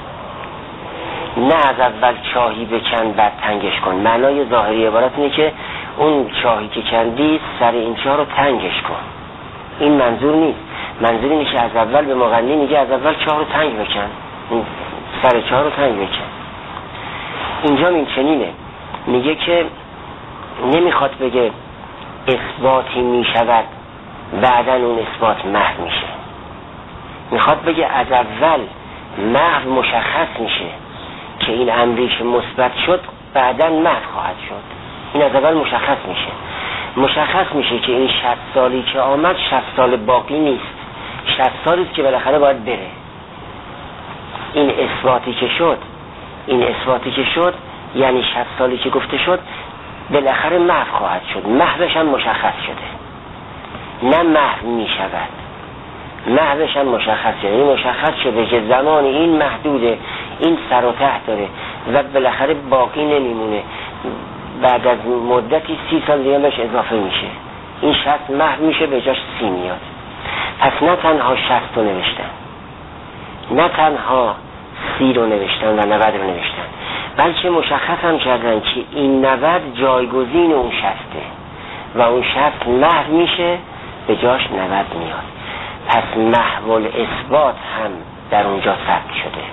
نه از اول چاهی بکن بعد تنگش کن. معنای ظاهری عبارت اینه که اون چاهی که کندی سر این چاه رو تنگش کن. این منظور نیست. منظور اینه که از اول به مغنی میگه از اول چاه رو تنگ بکن، سر چاه رو تنگ بکن. اینجا این چنینه، میگه که نمیخواد بگه اثباتی میشود بعدن اون اثبات محو میشه، میخواد بگه از اول محو مشخص میشه که این امری که مثبت شد بعدن محو خواهد شد. این از اول مشخص میشه. مشخص میشه که این شصت سالی که آمد شصت سال باقی نیست، شصت سالی است که بالاخره باید بره. این اثباتی که شد این اثباتی که شد یعنی شصت سالی که گفته شد بالاخره محو خواهد شد. محوش هم مشخص شده، نه محو میشود، محوش هم مشخص شده. یعنی مشخص شده که زمان این محدوده، این سر و ته داره و بالاخره باقی نمیمونه. بعد از مدتی سی سال دیگه بهش اضافه میشه، این شصت محو میشه، به جاش سی میاد. پس نه تنها شصت رو نوشتن، نه تنها سی رو نوشتن و نود رو نوشتن، بلکه مشخص هم کردن که این نود جایگزین اون شصته و اون شصت محو میشه، به جاش نود میاد. پس محو الاثبات هم در اونجا ثبت شده،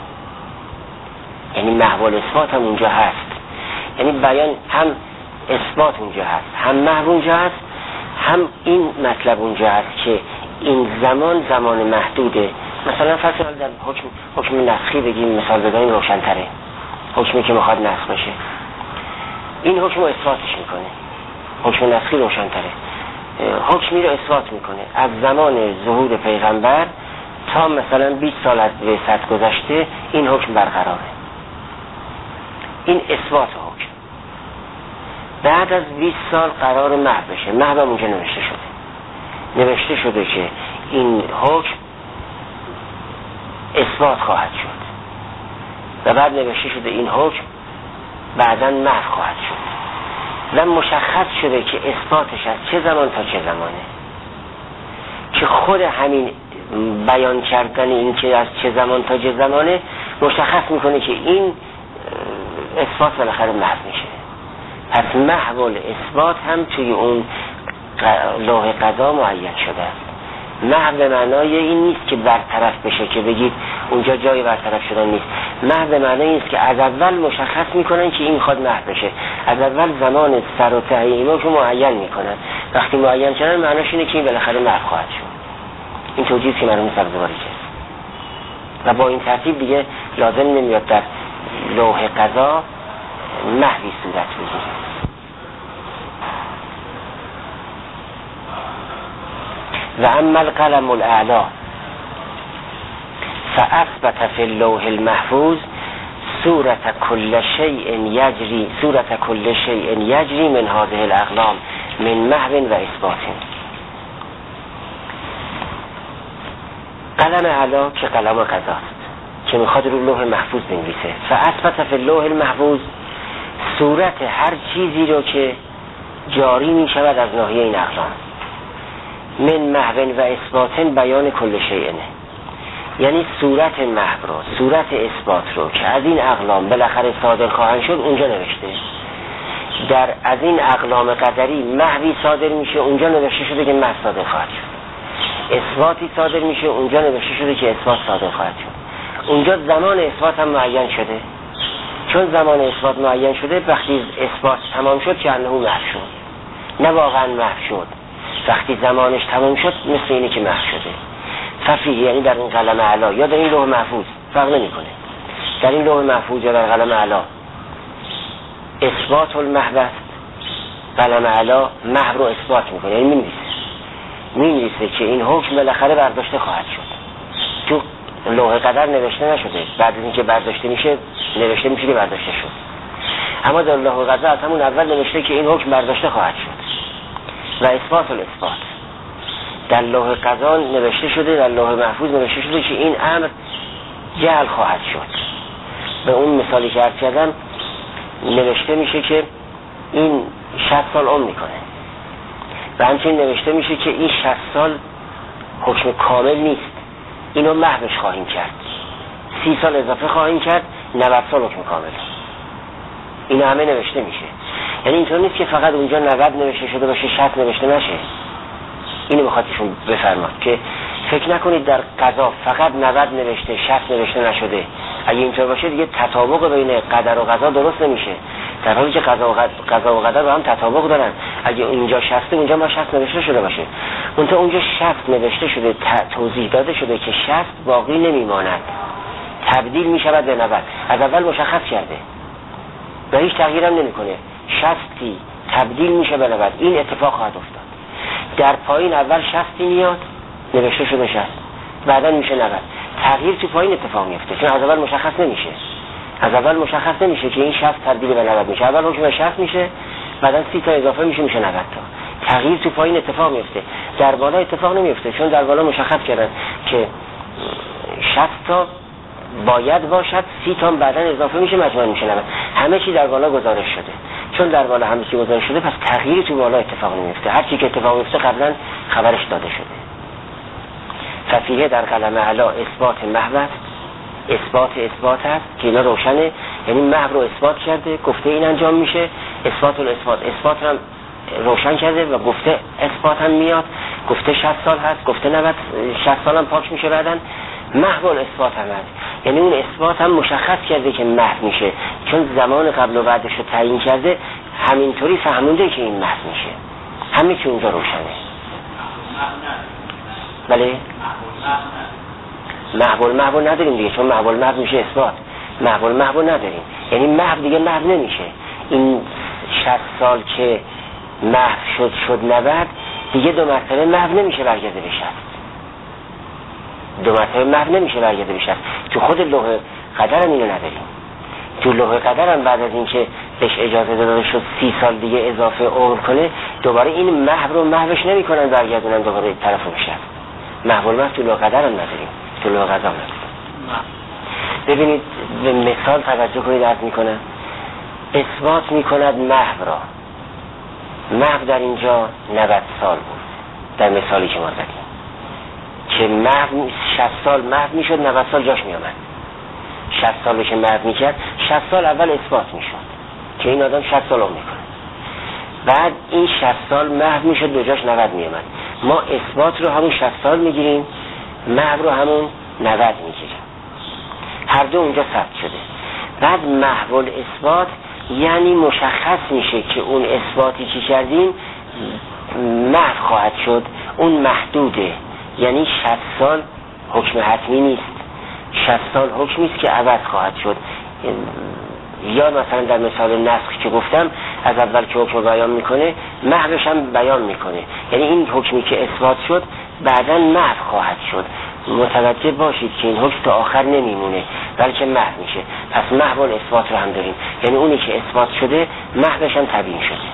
یعنی محو الاثبات هم اونجا هست. یعنی بیان هم اثبات اونجا هست، هم محو اونجا هست، هم این مطلب اونجا هست که این زمان زمان محدوده. مثلا فرض کنید در حکم حکم نسخی بگیم، مثال بزنیم روشن‌تره، حکمی که میخواد نسخ بشه این حکم رو اثباتش میکنه. حکم نسخی روشن‌تره، حکمی رو اثبات میکنه از زمان ظهور پیغمبر تا مثلا بیست سال از بعثت گذشته این حکم برقراره. این اثبات حکم. بعد از بیست سال قرار محو بشه. محو هم اونجا نوشته شده نوشته شده که این حکم اثبات خواهد شد و بعد نوشته شده این حکم بعداً محو خواهد شد و مشخص شده که اثباتش از چه زمان تا چه زمانه، که خود همین بیان کردن این که از چه زمان تا چه زمانه مشخص میکنه که این اثبات بالاخره محو میشه. پس محو الاثبات هم توی اون لوح قضا معین شده است. محو به معنای این نیست که برطرف بشه که بگید اونجا جای برطرف شدن نیست. محو به معنای این است که از اول مشخص میکنن که این میخواد محو بشه، از اول زمان سر و ته اینو که معین میکنن. وقتی معین کردن معناش اینه که این بالاخره محو خواهد شد. این توجیه که مرحوم سبزواری کرد و با این ترتیب دیگه لازم نمیاد در لوح قضا محوی صورت بگیره. و اما القلم الاعلا فاثبت فی اللوح المحفوظ صورت کل شیء یجری صورت کل شیء یجری من هذه الاقلام من محو و اثبات. قلم اعلا که قلم قضاست که میخواد رو لوح محفوظ بنویسه. فاثبت فی اللوح المحفوظ صورت هر چیزی رو که جاری میشود از ناحیه این اقلام من محو و اثبات بیان کل شیئنه، یعنی صورت محو رو، صورت اثبات رو که از این اقلام بالاخره صادر خواهند شد اونجا نوشته. در از این اقلام قدری محوی صادر میشه اونجا نوشته شده که محو صادر خواهد شد، اثباتی صادر میشه اونجا نوشته شده که اثبات صادر خواهد شد. اونجا زمان اثبات هم معین شده، چون زمان اثبات معین شده وقتی اثبات تمام شد که انه محو شد، نه واقعا محو شد. وقتی زمانش تمام شد مثل اینه که محو شده. ففیه یعنی در این قلم اعلا یا در این لوح محفوظ فرق نمیکنه، در این لوح محفوظ یا در قلم اعلا اثبات المحو است. قلم اعلا محو رو اثبات میکنه، یعنی مینویسه مینویسه که این حکم بالاخره برداشته خواهد شد. تو لوح قدر نوشته نشده، بعد از اینکه برداشته میشه نوشته میشه که برداشته شد، اما در لوح قدر از همون اول نوشته که این حکم برداشته خواهد شد. و اثبات الاثبات در لوح قضا نوشته شده، در لوح محفوظ نوشته شده که این امر جعل خواهد شد. به اون مثالی که عرض کردم نوشته میشه که این شصت سال عمر میکنه و همچنین نوشته میشه که این شصت سال حکم کامل نیست، اینو محوش خواهیم کرد، سی سال اضافه خواهیم کرد، نود سال حکم کامل. این همه نوشته میشه. یعنی اینطور نیست که فقط اونجا نود نوشته شده باشه شصت نوشته نشه. اینو میخواد ایشون بفرماد که فکر نکنید در قضا فقط نود نوشته شصت نوشته نشده. اگه اینطور باشه دیگه تطابق بین قدر و قضا درست نمیشه، در حالی که قضا و قضا و قدر با هم تطابق دارن. اگه اونجا شصت اونجا ما شصت نوشته شده باشه، اونجا اونجا شصت نوشته شده، توضیح داده شده که شصت باقی نمیماند، تبدیل میشود به نود. از اول مشخص کرده و هیچ تغییر هم نمیکنه، شصتی تبدیل میشه به نود. این اتفاق خواهد افتاد. در پایین اول شصتی میاد نوشته شده شصت، بعدا میشه نود. تغییر تو پایین اتفاق میفته چون از اول مشخص نمیشه. از اول مشخص نمیشه که این شصت تبدیل به نود میشه. اول حکم شصت میشه، بعدا سی تا اضافه میشه میشه نود تا. تغییر تو پایین اتفاق میفته، در بالا اتفاق نمیفته چون در بالا مشخص کردن که شصت تا باید باشد، سی تا بعدا اضافه میشه مجموع میشه نود. همه چی در بالا گزارش شده، چون در بالا همه چی گزارش شده پس تغییری تو بالا اتفاق نمیفته. هر چی که اتفاق میفته قبلا خبرش داده شده. ففیه در قلم اعلا اثبات محو است، اثبات اثبات است که اینا روشنه، یعنی محو رو اثبات کرده، گفته این انجام میشه، اثبات الاثبات اثبات هم روشن کرده و گفته اثبات هم میاد، گفته شصت سال هست، گفته نود شصت سال هم پاک میشه بعدن. محو الاثبات هم هست، یعنی اون اثبات هم مشخص کرده که محو میشه چون زمان قبل و بعدش رو تعیین کرده، همینطوری فهمونده که این محو میشه. همه چی اونجا روشنه. بله محو المحو نداریم دیگه، چون محو المحو میشه اثبات. محو المحو نداریم، یعنی محو دیگه محو نمیشه. این شصت سال که محو شد شد نود دیگه دو مرتبه محو نمیشه برگرده به شصت. دو مرتبه محو نمیشه برگرده به شصت. تو خود لوح قدر هم اینو نداریم. تو لوح قدر هم بعد از اینکه بهش اجازه داده شد سی سال دیگه اضافه عمر کنه، دوباره این محو رو محوش نمیکنن برگردونن دوباره طرفو بشه. محو المحو تو لوح قدر هم نداریم، تو لوح قدر نداریم. ببینید به مثال توجه کنید، عرض میکنم اثبات میکند محو را. محو در اینجا نود سال بود در مثالی که ما زدیم که محو شصت سال محو میشد، نود سال جاش میامد. شصت سال که محو میکرد، شصت سال اول اثبات میشد که این آدم شصت سال عمر میکنه، بعد این شصت سال محو میشد، دو جاش نود میامد. ما اثبات رو همون شصت سال میگیریم، محو رو همون نود میگیریم، هر دو اونجا ثبت شده. بعد محو الاثبات یعنی مشخص میشه که اون اثباتی که کردیم محو خواهد شد، اون محدوده، یعنی شصت سال حکم حتمی نیست، شصت سال حکمی است که عوض خواهد شد. یا مثلا در مثال نسخ که گفتم، از اول که حکم بیان میکنه محوش هم بیان میکنه، یعنی این حکمی که اثبات شد بعداً محو خواهد شد. متوجه باشید که این حکم تا آخر نمیمونه بلکه محو میشه. پس محو الاثبات رو هم داریم، یعنی اونی که اثبات شده محوش هم تبیین شده.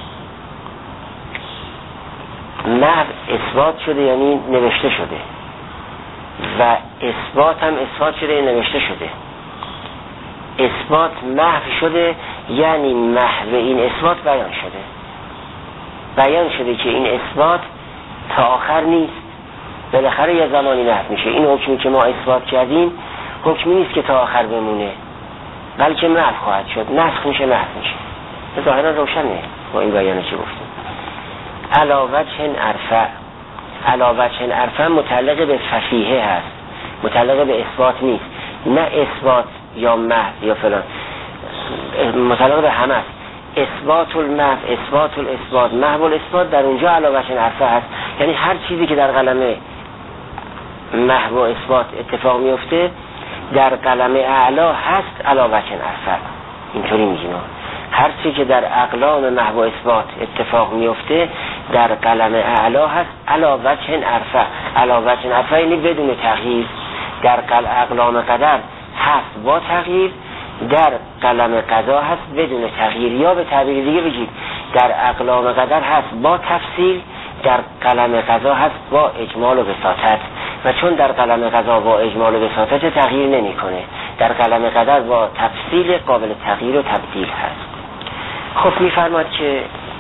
محو اثبات شده یعنی نوشته شده، و اثبات هم اثبات شده یعنی نوشته شده. اثبات محو شده یعنی محو این اثبات بیان شده. بیان شده که این اثبات تا آخر نیست، بالاخره یه زمانی محو میشه. این حکمی که ما اثبات کردیم حکمی نیست که تا آخر بمونه، بلکه محو خواهد شد، نسخ میشه، محو میشه. ظاهرا روشنه با این بیانه که گفتیم. علاوه عرفه، علاوه عرفه متعلق به فصیحه هست، متعلق به اثبات نیست. نه اثبات یا محو یا فلان، متعلق به همه است. اثبات المحو، اثبات الاثبات، محو الاثبات در اونجا علاوه عرفه هست، یعنی هر چیزی که در قلم محو و اثبات اتفاق میفته در قلم اعلا هست علاوه عرفه. اینطوری میگیم هر چی که در اقلام محو و اثبات اتفاق میفته در قلم اعلا هست علاوه عرفه. علاوه عرفه یعنی بدون تغییر. در اقلام قدر هست با تغییر، در قلم قضا هست بدون تغییر. یا به تعبیر دیگه بگید در اقلام قدر هست با تفصیل، در قلم قضا هست با اجمال و بساطت. و چون در قلم قضا با اجمال و بساطت تغییر نمیکنه، در قلم قدر با تفصیل قابل تغییر و تبدیل هست. خب میفرماد که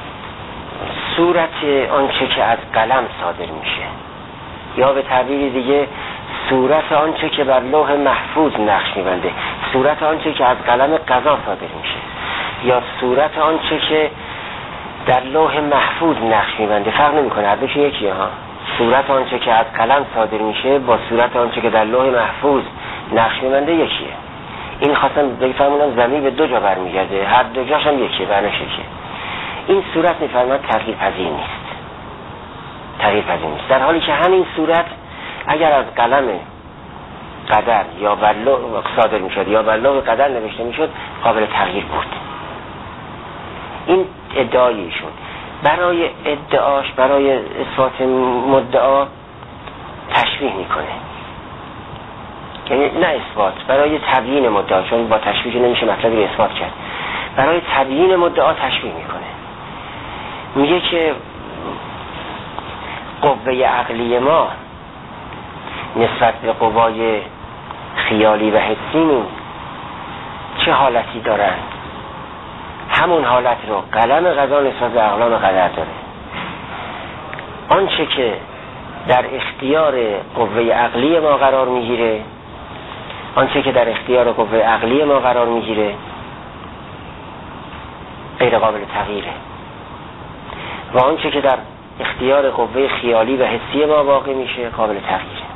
صورت آنچه که از قلم صادر میشه، یا به تعبیر دیگه صورت آنچه که بر لوح محفوظ نقش میبنده، صورت آنچه که از قلم قضا صادر میشه، یا صورت آنچه که در لوح محفوظ نقش میبنده، فرق نمیکنه، هر دوش یکیه ها. صورت آنچه که از قلم صادر میشه با صورت آنچه که در لوح محفوظ نقش میبنده یکیه. این خواستم بفهمونم زمین به دو جا برمیگرده، هر دو جاش هم یکیه، برنش یکیه. این صورت میفرماد تغییر پذیر نیست، تغییر پذیر نیست، در حالی که همین صورت اگر از قلم قدر یا بر لوح صادر میشد یا بر لوح قدر نوشته میشد قابل تغییر بود. این ادعایی شد. برای ادعاش، برای اثبات مدعا تشبیه میکنه، یعنی نه اثبات، برای تبیین مدعا، چون با تشبیه نمیشه مطلبی رو اثبات کرد، برای تبیین مدعا تشبیه میکنه. میگه که قوه عقلی ما نسبت به قوای خیالی و حسیمون چه حالتی دارن؟ همون حالت رو قلم قضا نسبت به اقلام قدر داره. آنچه که در اختیار قوه عقلی ما قرار میگیره، آنچه که در اختیار قوه عقلی ما قرار میگیره غیر قابل تغییره، و آنچه که در اختیار قوه خیالی و حسی ما واقع میشه قابل تغییره.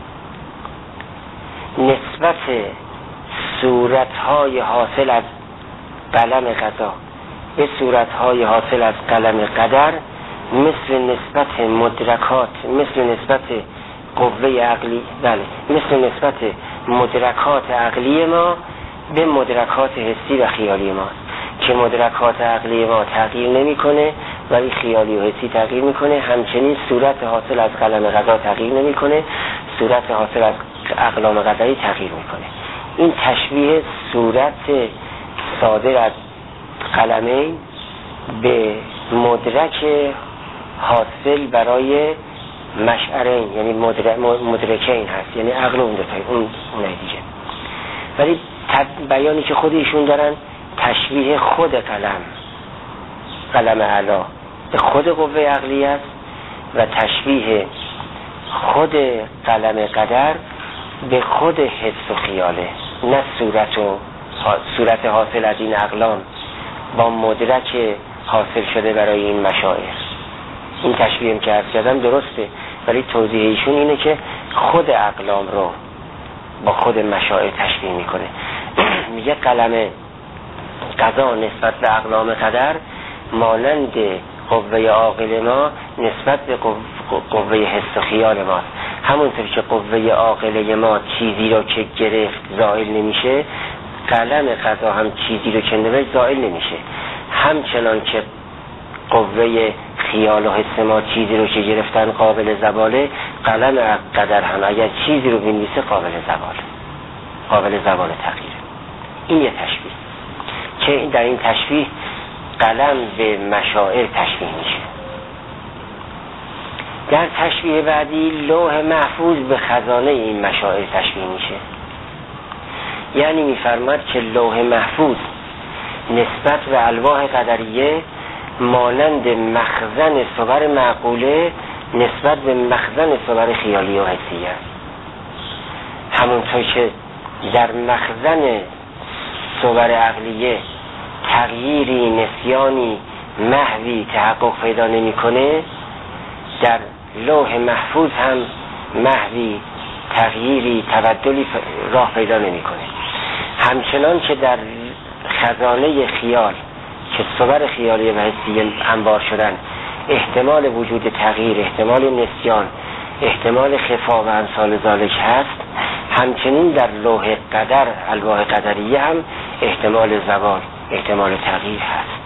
نسبت صورتهای حاصل از قلم قضا به صورتهای حاصل از قلم قدر مثل نسبت مدرکات، مثل نسبت قوه عقلی، بله، مثل نسبت مدرکات عقلی ما به مدرکات حسی و خیالی ما که مدرکات عقلی ما تغییر نمیکنه ولی خیالی و حسی تغییر میکنه. همچنین صورت حاصل از قلم قضا تغییر نمیکنه، صورت حاصل از اقلام قدری تغییر میکنه. این تشبیه صورت صادر از قلمین به مدرک حاصل برای مشعرین، یعنی مدرک مدرکین هست، یعنی عقل اون دوتای اون اونای دیگه. ولی بیانی که خود ایشون دارن تشبیه خود قلم، قلم اعلی به خود قوه عقلی است و تشبیه خود قلم قدر به خود حس و خیاله، نه صورت و صورت حاصل از این اقلام با مدرک حاصل شده برای این مشاعر. این تشبیه که عرض کردم درسته، ولی توضیح ایشون اینه که خود اقلام رو با خود مشاعر تشبیه میکنه. میگه قلم قضا نسبت به اقلام قدر مانند قوه عاقل ما نسبت به قوه حس و خیال ماست. همونطور که قوه عاقله ما چیزی رو که گرفت زائل نمیشه، قلم قضا هم چیزی رو که نوشت زائل نمیشه. همچنان که قوه خیال و حس ما چیزی رو که گرفتن قابل زواله، قلم قدر هم اگر چیزی رو بنویسه قابل زوال، قابل زوال تغییره. این یه تشبیه که در این تشبیه قلم به مشاعر تشبیه میشه. در تشبیه بعدی لوح محفوظ به خزانه این مشاعر تشبیه میشه. یعنی میفرماد که لوح محفوظ نسبت به الواح قدریه مانند مخزن صور معقوله نسبت به مخزن صور خیالی و حسی است. همونطور که در مخزن صور عقلیه تغییری، نسیانی، محوی تحقق پیدا نمی‌کنه، در لوح محفوظ هم محوی، تغییری، تبدلی راه پیدا نمی‌کنه. همچنان که در خزانه خیال که صور خیالی و حسی انبار شدن احتمال وجود تغییر، احتمال نسیان، احتمال خفا و امثال ذالک هست، همچنین در لوح قدر، الواح قدریه هم احتمال زوال، احتمال تغییر هست.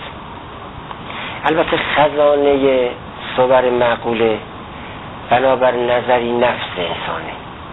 البته خزانه صور معقوله بنابر نظری نفس انسانه،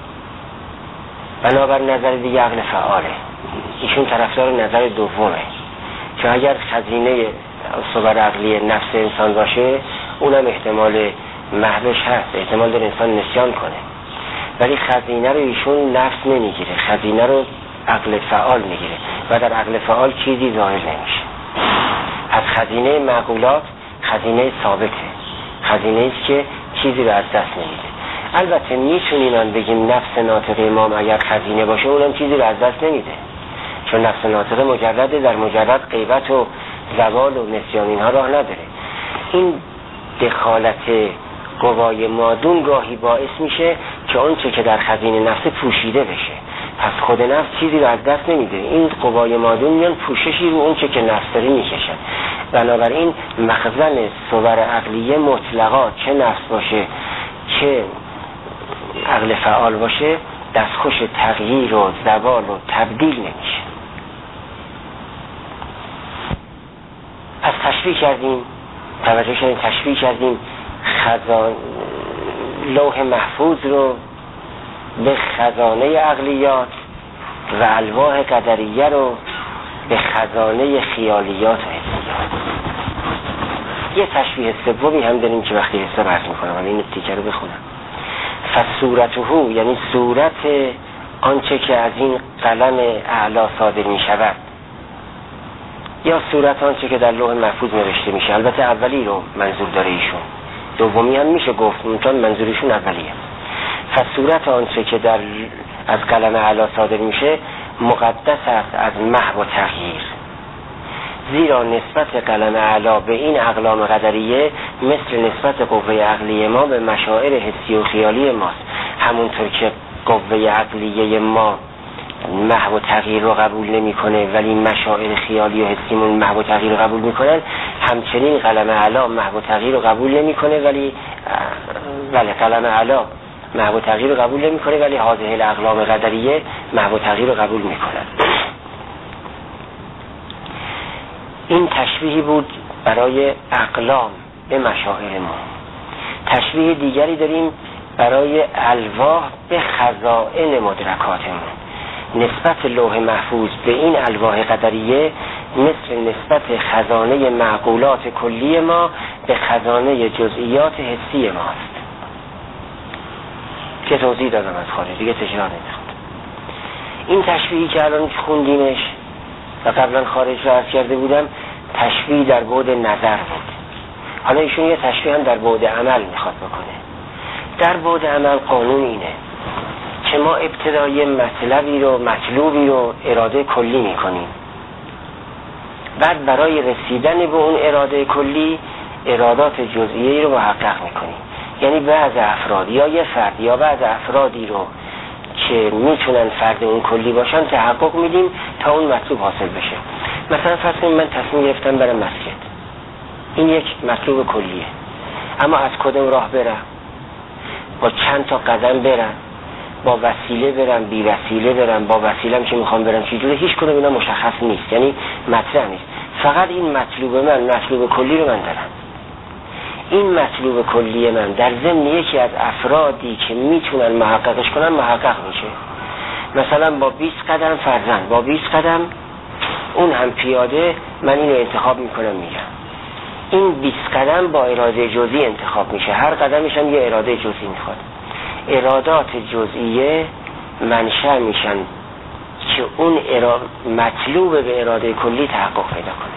بنابر نظر دیگه عقل فعاله. ایشون طرفدار نظر دومه، چون اگر خزینه صور عقلی نفس انسان باشه اونم احتمال محوش هست، احتمال داره انسان نسیان کنه، ولی خزینه رو ایشون نفس نمیگیره، خزینه رو عقل فعال میگیره و در عقل فعال چیزی ظاهر نمیشه. از خزینه معقولات خزینه ثابته، خزینه ایست که چیزی رو از دست نمیده. البته میتونیم بگیم نفس ناطق امام اگر خزینه باشه اونم چیزی رو از دست نمیده، چون نفس ناطق مجرده، در مجرد غیبت و زوال و نسیان اینها راه نداره. این دخالت قوای مادون گاهی باعث میشه که اون چه که در خزینه نفس پوشیده بشه، پس خود نفس چیزی رو از دست نمیده. این قوای مادون میان پوششی رو اون چه که نفس داره میکشن. بنابراین مخزن صور عقلیه مطلقا چه نفس باشه چه عقل فعال باشه دستخوش تغییر و زوال و تبدیل نمیشه. پس تشبیه کردیم، توجه کردیم، تشبیه کردیم خزان لوح محفوظ رو به خزانه عقلیات و الواح قدریه رو به خزانه خیالیات و حسیات. یه تشبیه سومی هم داریم که وقتی حساب عرض میکنم این تیکه رو بخونم. فصورته، یعنی صورت آنچه که از این قلم اعلی صادر می شود، یا صورت آنچه که در لوح محفوظ نوشته میشه. البته اولی رو منظور داره ایشون، دومی هم میشه گفت چون منظورشون اولیه. فصورت آنچه که در از قلم اعلی صادر میشه مقدس است از محو و تغییر، زیرا نسبت قلم اعلی به این اقلام قدریه مثل نسبت قوه عقلی ما به مشاعر حسی و خیالی ماست. همونطور که قوه عقلیه ما محو و تغییر رو قبول نمیکنه ولی مشاعر خیالی و حسیمون محو و تغییر رو قبول میکنن، همچنین قلم اعلی محو و تغییر رو قبول نمیکنه ولی ولی قلم اعلی محو تغییر رو قبول نمیکنه، ولی هذه الاقلام قدریه محو تغییر رو قبول میکنن. این تشبیهی بود برای اقلام به مشاعر ما. تشبیه دیگری داریم برای الواح به خزائن مدرکاتمون. نسبت لوح محفوظ به این الواح قدریه مثل نسبت خزانه معقولات کلی ما به خزانه جزئیات حسی ماست که توضیح دادم از خارج، دیگه تکرار نمیخواد. این تشبیهی که الان خوندیمش و قبلا خارج رو عرض کرده بودم تشبیه در بعد نظر بود. حالا ایشون یه تشبیه هم در بعد عمل میخواد بکنه. در بعد عمل قانون اینه که ما ابتدای مطلبی رو مطلوبی رو اراده کلی میکنیم، بعد برای رسیدن به اون اراده کلی ارادات جزئیی رو محقق میکنیم. یعنی بعض افراد یا یه فرد یا بعض افرادی رو که میتونن فرد اون کلی باشن تحقق میدیم تا اون مطلوب حاصل بشه. مثلا فرض کنیم من تصمیم گرفتم برم مسجد، این یک مطلوب کلیه، اما از کدوم راه برم، با چند تا قدم برم، با وسیله برم، بی وسیله برم، با وسیله‌ام که میخوام برم چجوری، هیچ کدوم اینا مشخص نیست، یعنی مطرح نیست. فقط این مطلوب من، مطلوب کلی رو من دارم. این مطلوب کلی من در ضمن یکی از افرادی که میتونن محققش کنن محقق میشه. مثلا با بیست قدم فرضاً با بیست قدم اون هم پیاده من اینو انتخاب میکنم میگم این بیست قدم با اراده جزئی انتخاب میشه، هر قدمش هم یه اراده جزئی میخواد. ارادات جزئیه منشأ میشن که اون ارا... مطلوب به اراده کلی تحقق پیدا کنه.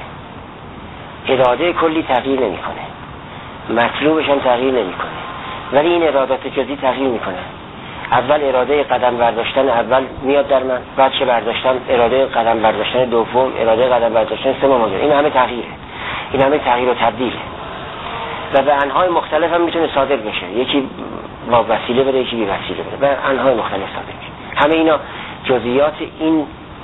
اراده کلی تغییر نمیکنه، مطلوبش هم تغییر نمیکنه، ولی این ارادات جزئی تغییر میکنه. اول اراده قدم برداشتن اول میاد در من، بعد چه برداشتن اراده قدم برداشتن دوم، اراده قدم برداشتن سوم، این همه تغییره، این همه تغییر و تبدیله و به انواع مختلف هم میتونه صادر بشه. یکی با وسیله بره، یکی بی وسیله بره، به انواع مختلف صادر میشه. همه اینا جزئیات این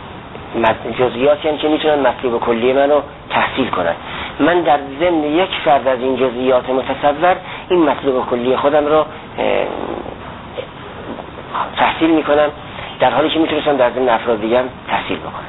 جزئیاتی هستند که میتونن مطلوب کلی منو تحصیل کنن. من در ضمن یک فرد از این جزئیات متصور این مطلوب کلی خودم رو تحصیل میکنم، در حالی که میتونستم در ضمن افراد دیگه هم تحصیل بکنم.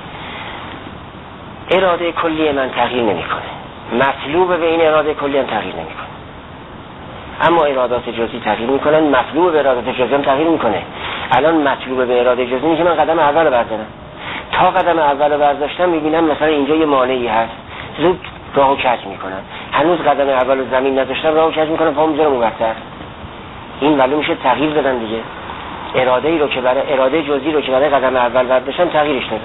اراده کلی من تغییر نمیکنه، مطلوب به این اراده کلی هم تغییر نمیکنه، اما ارادات جزئی تغییر میکنن، مطلوب به ارادات جزئی هم تغییر میکنه. الان مطلوب به اراده جزئی اینه که من قدم اول رو بردارم، تا قدم اول رو برداشتم میبینم مثلا اینجا یه مانعی هست، زود راهو کج میکنم. هنوز قدم اول رو زمین نذاشتم، راهو کج میکنم، پامو میذارم اونورتر. این ولو میشه تغییر دادن دیگه. اراده ای رو که برای اراده جزئی رو که برای قدم اول برداشتم تغییرش دادم.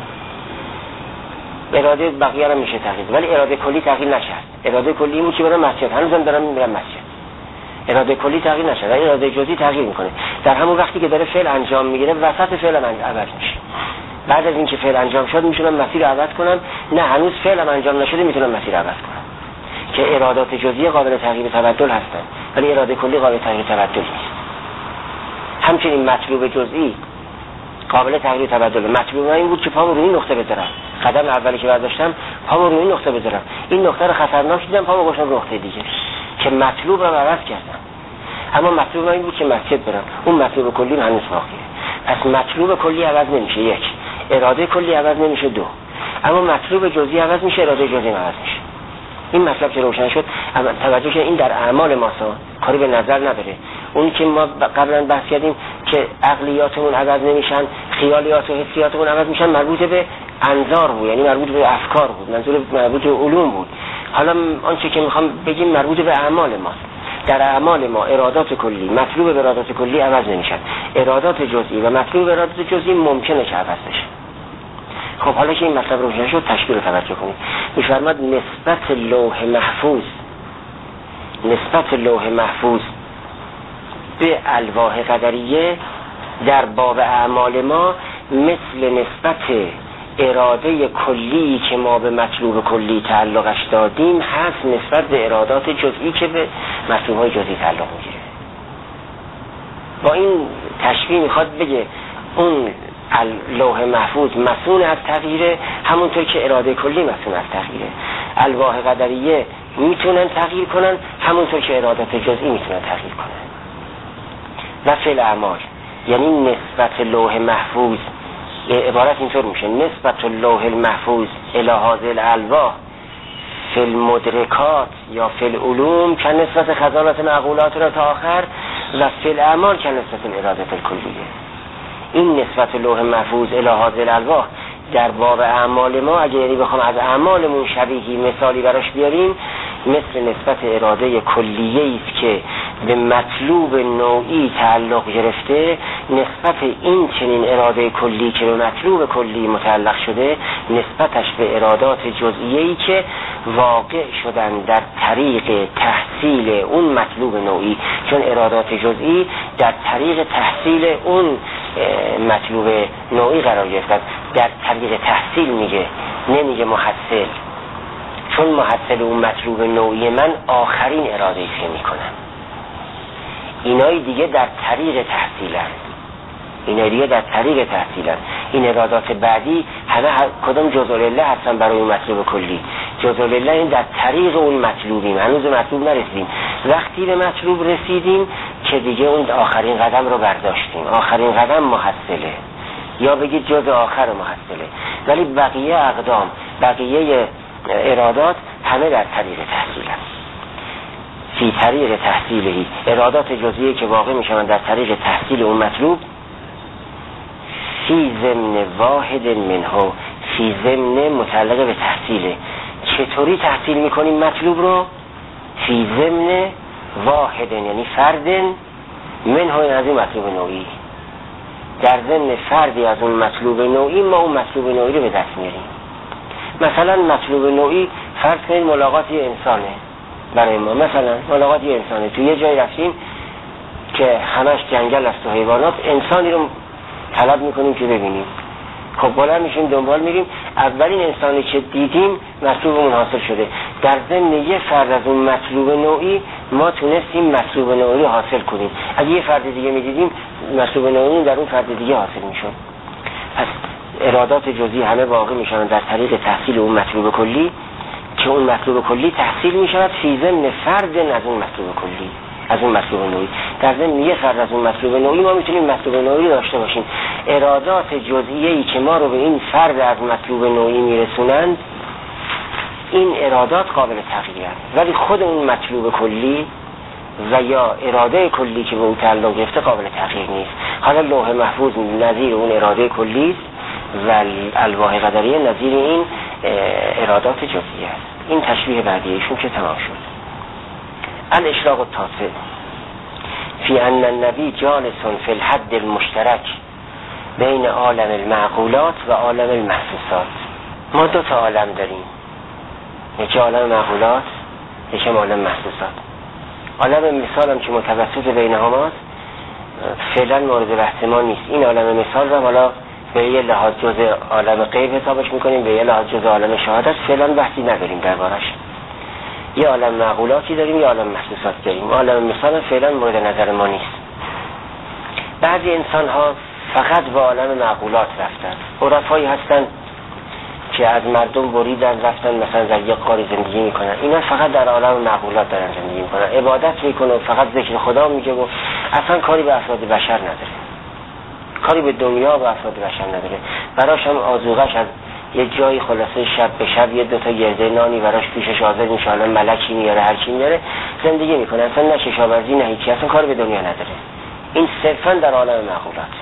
اراده بقیه رو میشه تغییر، ولی اراده کلی تغییر نشد. اراده کلی بود که برم مسجد، هنوزم دارم میرم مسجد. اراده کلی تغییر نشد، ولی اراده جزئی تغییر میکنه. در همون وقتی که داره فعل انجام میگیره وسط فعل من عوض میشه. بعد از اینکه فعل انجام شد میتونم مسیر عوض کنم، نه هنوز فعلم انجام نشده میتونم مسیر عوض کنم. که ارادات جزئی قابل تغییر تبدل هستن، ولی اراده کلی قابل تغییر تبدل نیست. همچنین مطلوب جزئی قابل تغییر تبدل. مطلوب من این بود که پامو روی این نقطه بذارم، قدم اولی که برداشتم پامو روی این نقطه بذارم، این نقطه رو خطرناک دیدم پامو گذاشتم رو نقطه دیگه که مطلوب رو عوض کردم. اما مطلوب من این بود که مسجد برم، اون مطلوب کلی هنوز باقیه. پس مطلوب کلی عوض نمیشه، یک اراده کلی عوض نمیشه، دو اما مطلوب جزئی عوض میشه، اراده جزئی عوض میشه. این مطلب که روشن شد، توجه که این در اعمال ماست، کاری به نظر نداره. اون که ما قبلا بحث کردیم که عقلیاتمون عوض نمیشن، خیالیات و حسیاتمون عوض میشن، مربوط به انظار بود، یعنی مربوط به افکار بود، منظور مربوط به علوم بود. حالا آنچه که میخوام بگیم مربوط به اعمال ماست. در اعمال ما ارادات کلی مطلوب به ارادات کلی عوض نمیشن، ارادات جزئی و مطلوب ارادات جزئی ممکنه که عوض بشه. خب حالا که این مطلب روشن شد، تشکیل رو توجه کنید. می‌فرماد نسبت لوح محفوظ نسبت لوح محفوظ به الواح قدریه در باب اعمال ما مثل نسبت اراده کلی که ما به مطلوب کلی تعلقش دادیم هست نسبت به ارادات جزئی که به مطلوب‌های جزئی تعلق میگیره. با این تشبیه میخواد بگه اون لوح محفوظ مسئول از تغییره، همونطور که اراده کلی مسئول از تغییره. الواح قدریه میتونن تغییر کنن، همونطور که ارادات جزئی میتونن تغییر کنن. و فی الاعمال، یعنی نسبت لوح محفوظ، عبارت اینطور میشه: نسبت لوح المحفوظ الی هذه الالواح فی المدرکات یا فی العلوم که نسبت خزانات معقولات را تا آخر و فی الاعمال که نسبت الاراده الکلیه. این نسبت لوح محفوظ الی هذه الالواح در باب اعمال ما، اگه یعنی بخوام از اعمالمون شبیهی مثالی براش بیاریم، مثل نسبت اراده کلیه‌ای است که به مطلوب نوعی تعلق گرفته، نسبت این چنین اراده کلی که به مطلوب کلی متعلق شده نسبتش به ارادات جزئیه‌ای که واقع شدن در طریق تحصیل اون مطلوب نوعی، چون ارادات جزئی در طریق تحصیل اون مطلوب نوعی قرار گرفتن. در طریق تحصیل میگه، نمیگه محصل، چون محصل اون مطلوب نوعی من آخرین اراده ای که میکنم. اینای دیگه در طریق تحصیلن، اینای دیگه در طریق تحصیلن. این ارادات بعدی همه کدام جزء لله هستن برای اون مطلوب کلی. جزء لله این در طریق اون مطلوبیم، هنوز مطلوب نرسیدیم. وقتی به مطلوب رسیدیم که دیگه اون آخرین قدم رو برداشتیم. آخرین قدم محصله، یا بگید جزء آخر محصله. ولی بقیه اقدام، بقیه ارادات همه در طریق تحصیل هست. فی طریق تحصیلهی، ارادات جزئیه که واقع میشن در طریق تحصیل اون مطلوب. فی ضمن واحد منه، فی ضمن متعلق به تحصیله. چطوری تحصیل میکنیم مطلوب رو؟ فی ضمن واحد، یعنی فرد منه از این مطلوب نوعی. در ضمن فردی از اون مطلوب نوعی ما اون مطلوب نوعی رو به دست میاریم. مثلا مطلوب نوعی فرض کنید ملاقات یه انسانه برای ما، مثلا ملاقات یه انسانه، تو یه جای رفتیم که همش جنگل است و حیوانات، انسانی رو طلب میکنیم که ببینیم. خب بالا میشیم دنبال میریم، اولین انسانی که دیدیم مطلوبمون حاصل شده. در ضمن یه فرد از اون مطلوب نوعی ما تونستیم مطلوب نوعی حاصل کنیم. اگه یه فرد دیگه میدیدیم مطلوب نوعی در اون فرد دیگه حاصل میشد. پس ارادات جزئی همه واقع میشن در طریق تحصیل اون مطلوب کلی، که اون مطلوب کلی تحصیل میشود فی ضمن فرد از اون مطلوب کلی، از اون مطلوب نوعی. در ضمن یه فرد از اون مطلوب نوعی ما میتونیم مطلوب نوعی داشته باشیم. ارادات جزئیه‌ای که ما رو به این فرد از مطلوب نوعی میرسونند، این ارادات قابل تغییر است، ولی خود اون مطلوب کلی و یا اراده کلی که به اون تعلق گرفته قابل تغییر نیست. حالا لوح محفوظ نظیر اون اراده کلی است و الواح قدریه نظیر این ارادات جزئی است. این تشبیه بعدیشون که تمام شد. الاشراق التاسع فی ان النبی جالس فی الحد المشترک بین عالم المعقولات و عالم المحسوسات. ما دو تا عالم داریم، یکی عالم معقولات، یکی عالم محسوسات. عالم مثال هم که متوسط بین هماست فعلا مورد بحث ما نیست. این عالم مثال رو حالا به یه لحاظ جزء عالم غیب حسابش میکنیم، به یه لحاظ جزء عالم شهادت. فعلا بحثی نداریم دربارش. یه عالم معقولاتی داریم، یه عالم محسوسات داریم. عالم مثال فعلا مورد نظر ما نیست. بعضی انسان ها فقط به عالم معقولات رفتن. عرفایی هستن که از مردم بریدن رفتن مثلا در یک قاری زندگی میکنن. اینا فقط در عالم معقولات دارن زندگی میکنن، عبادت میکنن، فقط ذکر خدا میگه و اصلا کاری به افراد بشر نداره، کاری به دنیا و افراد بشر نداره. براش هم آذوقش از یه جایی خلاصه شب به شب یه دوتا گرده نانی براش پیشش حاضر میشه، حالا ملکی میاره هر چی میاره زندگی میکنه، اصلا نه کشاورزی نه هیچی، اصلا کار به دنیا نداره. این صرفا در عالم معقولات.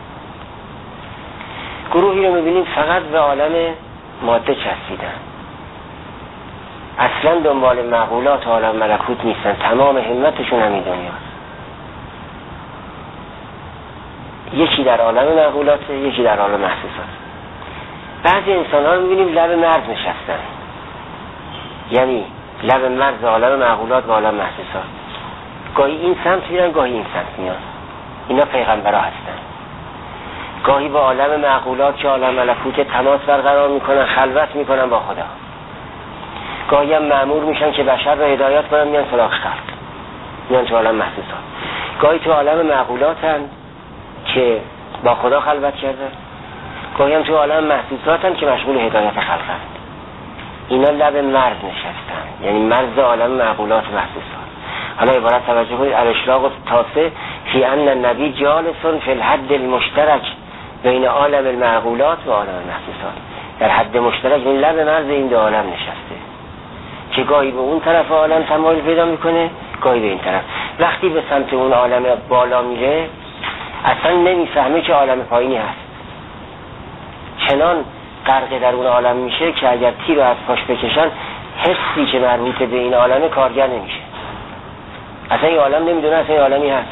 گروهی رو میبینیم فقط به عالم ماده چسبیدن، اصلا دنبال معقولات و عالم ملکوت نیستن، تمام همتشون همین دنیاست. یکی در عالم معقولات، یکی در عالم محسوسات. بعضی انسان ها رو میبینیم لب مرز نشستن، یعنی لب مرز عالم معقولات و عالم محسوسات. گاهی این سمت میرن، گاهی این سمت میان. اینا پیغمبرها هستن. گاهی با عالم معقولات که عالم ملکوت تماس برقرار میکنن، خلوت میکنن با خدا. گاهی هم مأمور میشن که بشر رو هدایت کنن، میان سراغ خلق، میان تو عالم محسوسات. گاهی تو عالم معقولاتن که با خدا خلوت کردن، گاهی هم تو عالم محسوساتن که مشغول هدایت خلقن. اینا لب مرز نشستن، یعنی مرز عالم معقولات و محسوسات. حالا عبارت توجه کنید، الاشراق التاسع فی ان النبی جالس فی الحد المشترک بین عالم المعقولات و عالم المحسوسات، در حد مشترک این لب مرز این دو عالم نشسته که گاهی به اون طرف عالم تمایل پیدا میکنه، گاهی به این طرف. وقتی به سمت اون عالم بالا میره اصلا نمیفهمه که عالم پایینی هست، چنان غرق در اون عالم میشه که اگر تیر رو از پاش بکشن حسی که مربوط به این عالم کارگر نمیشه، اصلا این عالم نمیدونه اصلا این عالمی هست.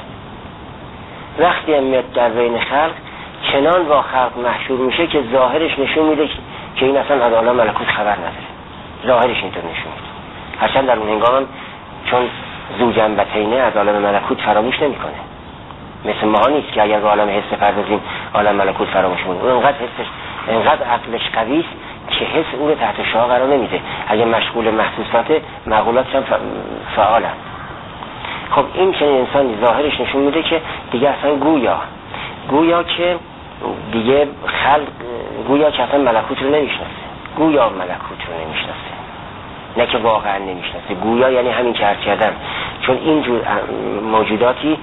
وقتی میاد در بین خلق چنان با خلق محشور میشه که ظاهرش نشون میده که این اصلا از عالم ملکوت خبر نداره، ظاهرش اینطور نشون میده. هرچند در اون هنگام چون ذو جنبتینه از عالم ملکوت فراموش نمیکنه، مثل ما نیست که اگر به عالم حس پردازیم عالم ملکوت فراموش میکنه. اون انقدر حسش انقدر عقلش قوی است که حس اون رو تحت شعاع قرار نمیده. اگه مشغول محسوسات معقولات هم فعالن. خب این چنین انسانی ظاهرش نشون میده که دیگه اصلا گویا گویا که دیگه خلق گویا که اصلا ملکوت رو نمیشناسه، گویا ملکوت رو نمیشناسه، نه که واقعا نمیشناسه. گویا یعنی همین که عرض کردم، چون اینجور موجوداتی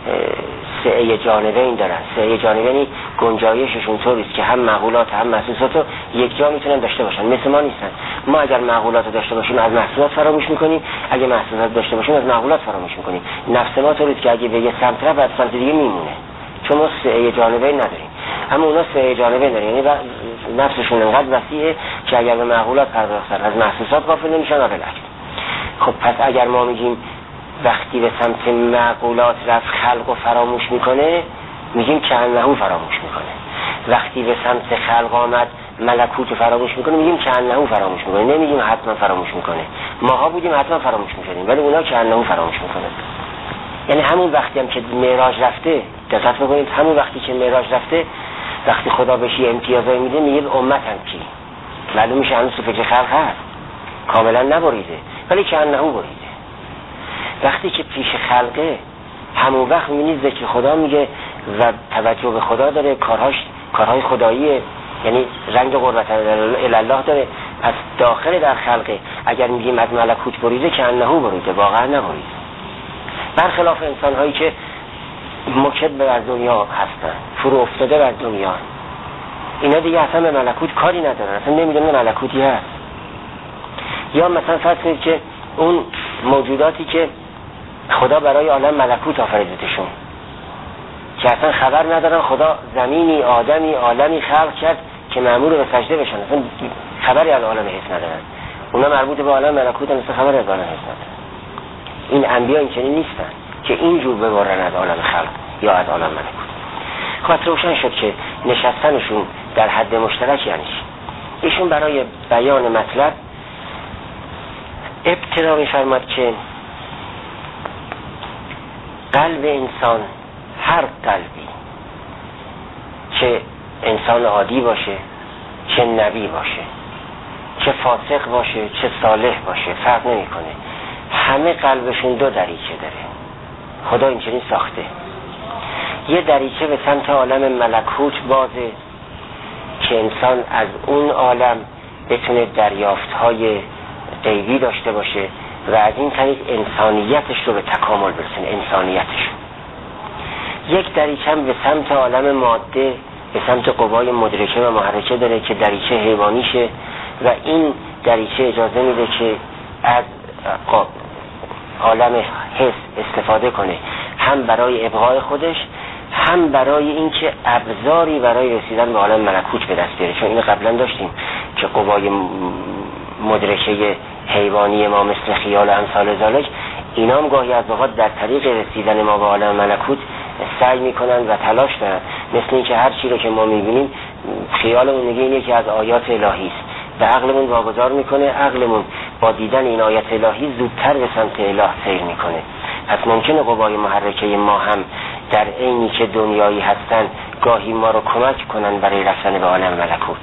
سعی جانبین دارن. سعی جانبینی گنجایششون طوریست که هم معقولات هم محسوسات رو یک جا میتونن داشته باشن. مثل ما نیستن. ما اگر معقولات رو داشته باشیم از محسوسات فراموش میکنیم، اگه محسوسات داشته باشیم از معقولات فراموش میکنیم. نفس ما طوریست که اگه به یه سمت رفت از سمت دیگه میمونه، چون ما سعی جانبین نداریم. اما اونا سعی جانبین دارن، یعنی نفسشون انقدر وسیعه که اگر به معقولات پرداختن از محسوسات غافل نمیشن و بالعکس. خب پس اگر ما میگیم وقتی به سمت معقولات رفت خلق و فراموش میکنه، میگیم که انهو فراموش میکنه. وقتی به سمت خلق آمد ملکوت فراموش میکنه، میگیم که انهو فراموش میکنه. نمیگیم حتما فراموش میکنه. ماها بودیم حتما فراموش میکنیم، ولی اونا که انهو فراموش میکنه. یعنی همون وقتی هم که معراج رفته، دقت بکنید، همون وقتی که معراج رفته، وقتی خدا بهش امتیازایی میده میگه امتم کی، معلوم میشه هنوز تو فکر خلق هست، کاملا نبریده، ولی که انهو بریده. وقتی که پیش خلقه همون وقت می‌بینید ذکر خدا میگه و توجه به خدا داره، کارهاش کارهای خداییه، یعنی رنگ قربت الله داره از داخل در خلقه. اگر میگیم از ملکوت بریده که انهو بریده، واقعا نبریده. برخلاف انسان‌هایی که مکب بر دنیا هستن، فرو افتاده بر دنیا، اینا دیگه اصلا به ملکوت کاری ندارن، اصلا نمیدونن ملکوتی هست. یا مثلا فرض کنید که اون موجوداتی که خدا برای عالم ملکوت آفریدتشون، که اصلا خبر ندارن خدا زمینی، آدمی، عالمی خلق کرد که مأمور به سجده بشن، اصلا خبری از عالم حس ندارن. اونا مربوط به عالم ملکوت هم اصلا خبری از عالم حس ندارن. این انبیا این چنین نیستن که اینجور ببرن از عالم خلق یا از عالم ملکوت. خب روشن شد که نشستنشون در حد مشترک یعنی چی. ایشون برای بیان مطلب ابتدا می‌فرماد که قلب انسان، هر قلبی، چه انسان عادی باشه، چه نبی باشه، چه فاسق باشه، چه صالح باشه، فرق نمی‌کنه، همه قلبشون دو دریچه داره. خدا اینجوری ساخته. یه دریچه به سمت عالم ملکوت بازه که انسان از اون عالم بتونه دریافت‌های غیبی داشته باشه و از این طریق انسانیتش رو به تکامل برسونه، انسانیتش. یک دریچه هم به سمت عالم ماده، به سمت قوای مدرکه و محرکه داره که دریچه حیوانیشه و این دریچه اجازه میده که از عالم حس استفاده کنه، هم برای ابقای خودش، هم برای اینکه ابزاری برای رسیدن به عالم ملکوت به دست بیاره. چون اینو قبلا داشتیم که قوای مدرکه حیوانی ما مثل خیال و امثال ذالک، اینا هم گاهی از اوقات در طریق رسیدن ما به عالم ملکوت سعی میکنن و تلاش دارن. مثل اینکه هر چی رو که ما میبینیم خیالمون میگه اینه که از آیات الهی است و عقلمون واگذار میکنه، عقلمون با دیدن این آیات الهی زودتر به سمت اله سیر میکنه. پس ممکنه قوای محرکه ما هم در عینی که دنیایی هستن گاهی ما رو کمک کنن برای رفتن به عالم ملکوت.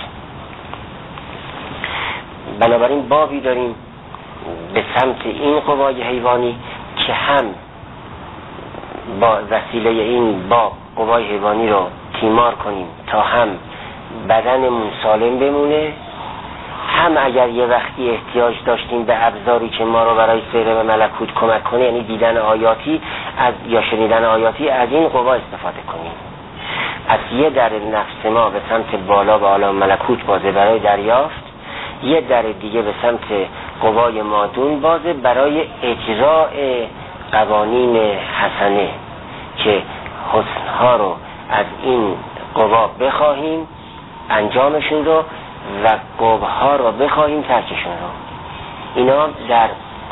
بنابراین بابی داریم به سمت این قوای حیوانی که هم با وسیله این باب قوای حیوانی رو تیمار کنیم تا هم بدنمون سالم بمونه، هم اگر یه وقتی احتیاج داشتیم به ابزاری که ما رو برای سیر به ملکوت کمک کنه، یعنی دیدن آیاتی، از یا شنیدن آیاتی از این قوا استفاده کنیم. پس یه در نفس ما به سمت بالا به عالم ملکوت بازه برای دریافت، یه در دیگه به سمت قوای مادون بازه برای اجراء قوانین حسنه که حسنها رو از این قوا بخواهیم انجامشون رو و قبحها رو بخواهیم ترکشون رو. اینا در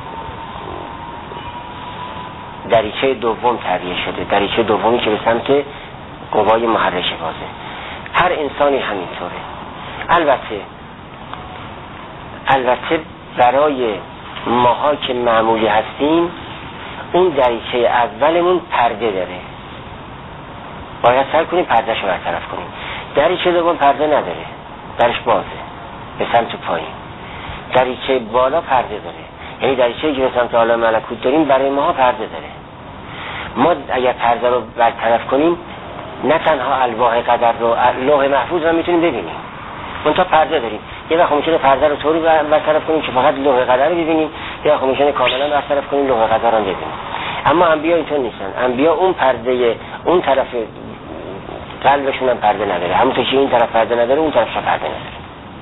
دریچه دوم تعریه شده، دریچه دومی که به سمت قوای محرشه بازه. هر انسانی همینطوره. البته البته برای ماها که معمولی هستیم اون دریچه اولمون پرده داره، باید سعی کنیم پردهشو برطرف کنیم. دریچه دوم پرده نداره، درش بازه به سمت پایین. دریچه بالا پرده داره، یعنی دریچه‌ای که به سمت عالم ملکوت داریم برای ماها پرده داره. ما اگر پرده رو برطرف کنیم نه تنها الواح قدر رو، لوح محفوظ رو میتونیم ببینیم، منتها پرده داریم. یه وقت ممکنه پرده رو طوری برطرف کنیم که فقط لوح قدر رو ببینیم، یه وقت ممکنه کاملا برطرف کنیم لوح قدر رو ببینیم. اما انبیا اینطور نیستن. انبیا اون پرده اون طرف قلبشون هم پرده نداره، همونطور که این طرف پرده نداره اون طرفش پرده نداره.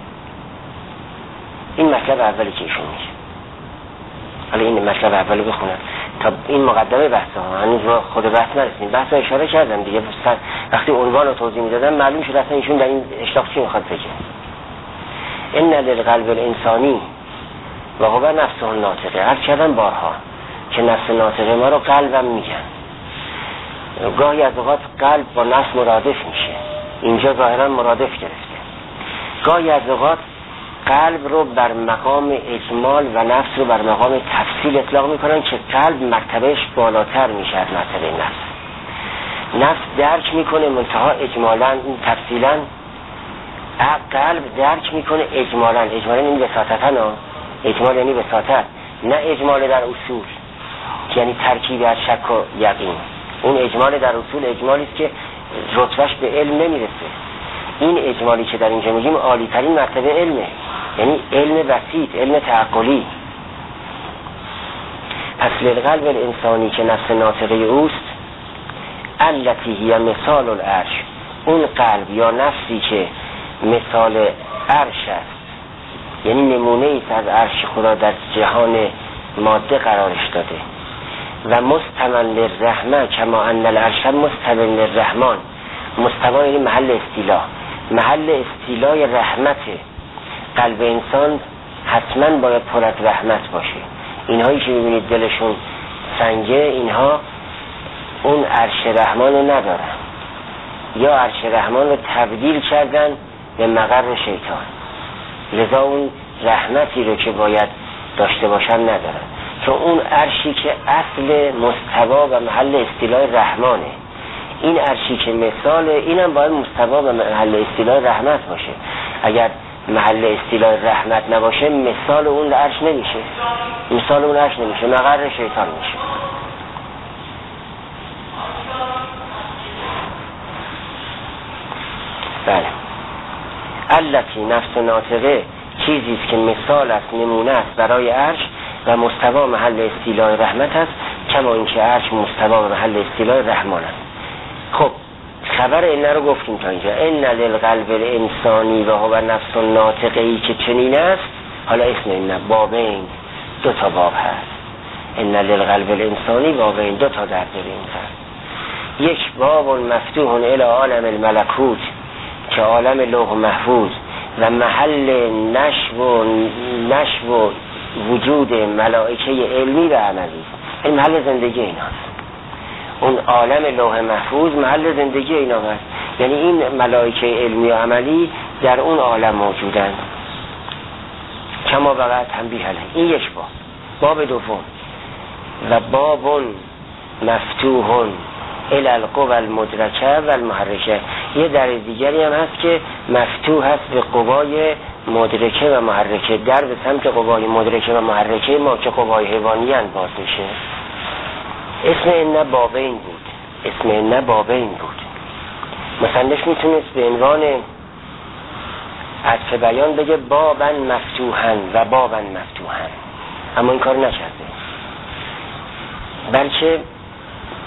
این مطلب اولی که ایشون میشه. حالا این مطلب اولی بخونم تا این مقدمه بحث ها، هنوز ما خود بحث نرسیم. بحث ها اشاره کردم دیگه، وقتی عنوان رو توضیح میدادم معلوم شد اصلا ایشون در این اشتاق چی میخواد بگه. ان للقلب الانسانی و هو نفسه الناطقه. عرض کردم بارها که نفس ناطقه ما رو قلبم میگن. گاهی از اوقات قلب با نفس مرادف میشه، اینجا ظاهرا مرادف گرفته. گاهی از اوقات قلب رو بر مقام اجمال و نفس رو بر مقام تفصیل اطلاق میکنن که قلب مرتبهش بالاتر میشه از مرتبه نفس. نفس درک میکنه منتها اجمالا، این تفصیلا قلب درک میکنه اجمالا. اجمالا این وساطتن ها، اجمال یعنی وساطت، نه اجمال در اصول یعنی ترکیب از شک و یقین. اون اجمال در اصول اجمالی است که رتبهش به علم نمیرسه. این اجمالی که در اینجا میگیم عالی ترین مرتبه علمه، یعنی علم بسیط، علم تعقلی. پس للقلب الانسانی که نفس ناطقه اوست، التی هی مثال العرش، اون قلب یا نفسی که مثال عرش است، یعنی نمونه ایست از عرش خدا در جهان ماده قرارش داده. و مستمن للرحمه کما ان العرش مستمن للرحمن. مستمن یعنی محل استیلا، محل استیلای رحمته. قلب انسان حتما باید پر از رحمت باشه. اینهایی که میبینید دلشون سنگه، اینها اون عرش رحمان رو ندارن، یا عرش رحمان رو تبدیل کردن به مقر شیطان، لذا اون رحمتی رو که باید داشته باشن ندارن. چون اون عرشی که اصل مستوا و محل استیلای رحمانه، این عرشی که مثال اینم باید مستوا و محل استیلای رحمت باشه. اگر محل استیلای رحمت نباشه مثال اون عرش نمیشه، مثال اون عرش نمیشه، مقر شیطان میشه. بله. التی نفس ناطقه چیزی است که مثال است، نمونه است برای عرش و مستوا محل استیلای رحمت است، کما اینکه عرش مستوا و محل استیلای رحمان است. خب خبر این رو گفتیم تا اینجا. ان للقلب الانسانی و هو نفس ناطقه ای که چنین است. حالا اسم این بابین، دو تا باب هست. ان للقلب الانسانی بابین، دو تا در داره این هست. یک باب مفتوح الی عالم الملکوت که عالم لوح محفوظ و محل نشو و نشو و وجود ملائکه علمی و عملی، این محل زندگی ایناست. اون عالم لوح محفوظ محل زندگی اینا هست، یعنی این ملائکه علمی و عملی در اون عالم موجودن. کما بقى تنبیه علیه. این یک باب. باب دوم و باب مفتوح الی القوى المدرکه و المحرکه. یه در دیگری هم هست که مفتوح هست به قوای مدرکه و محرکه، در به سمت قوای مدرکه و محرکه ما که قوای حیوانی ان باز میشه. اسم این بابین بود، اسم این بابین بود. مصنف میتونست به عنوان عطف بیان بگه بابن مفتوحن و بابن مفتوحن، اما این کار نکرده، بلکه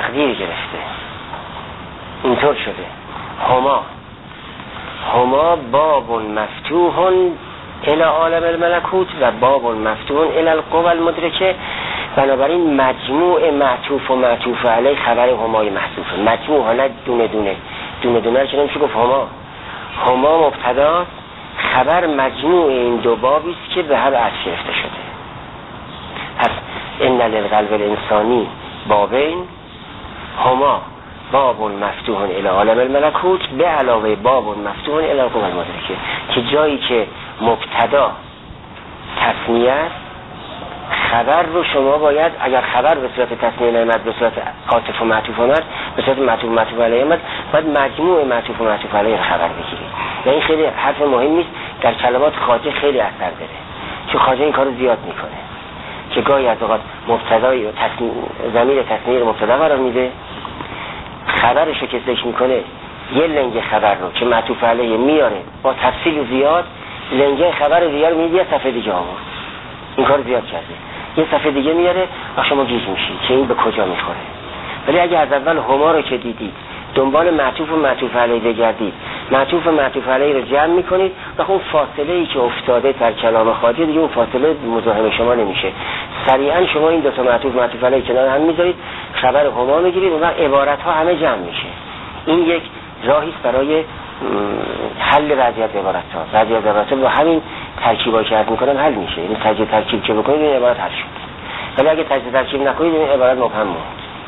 تقدیر گرفته، اینطور شده. هما هما باب مفتوح الی عالم الملکوت و باب مفتوح الی القوى المدرکه. بنابراین مجموع معطوف و معطوف علیه خبر همای محذوفه. مجموع ها، نه دونه دونه دونه دونه چه نمیشه گفت. هما هما مبتدا، خبر مجموع این دو بابی است که به هر عطف گرفته شده. پس ان للقلب الانسانی بابین، هما باب مفتوح الی عالم الملکوت به علاوه باب مفتوح الی القوى المدرکه، که جایی که مبتدا تثنیه است، خبر رو شما باید اگر خبر به صورت تثنیه نمیاد، به صورت عاطف و معطوف اومد، به صورت معطوف و معطوف علیه اومد، باید مجموع معطوف و معطوف علیه خبر بگیرید. و این خیلی حرف مهمی است، در کلمات خواجه خیلی اثر داره، چون خواجه این کارو زیاد میکنه که گاهی از اوقات مبتدای و تصنیع ضمیر تثنیه رو مبتدا قرار میده، خبرشو که ذکر میکنه یه لنگ خبر رو که معطوف علیه میاره با تفصیل زیاد، لنگ خبر دیگر میاد یه صفحه دیگه آورد. این کار زیاد کرده، یه صفحه دیگه میاره و شما گیج میشید که این به کجا میخوره. ولی اگه از اول هما رو که دیدید دنبال معطوف و معطوف علیه بگردید، معطوف و معطوف علیه رو جمع میکنید و اون فاصله ای که افتاده در کلام خواجه دیگه اون فاصله مزاحم شما نمیشه. سریعا شما این دو تا معطوف معطوف علیه کنار هم میذارید، خبر هما میگیرید، اون وقت عبارت ها همه جمع میشه. این یک راهی است برای حل بعضی از عبارت ها. بعضی از عبارت ها با همین ترکیبایی که عرض میکنم حل میشه. این ترکیب ترکیب که بکنید این عبارت حل شد. ولی اگه ترکیب ترکیب نکنید این عبارت مبهم موند.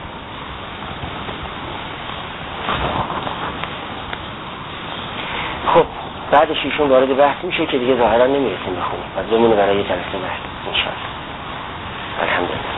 خب بعد شیشون وارد بحث میشه که دیگه ظاهرا نمیرسیم بخونیم، بعد بمونه برای جلسه بعد ان شاء الله. الحمدلله.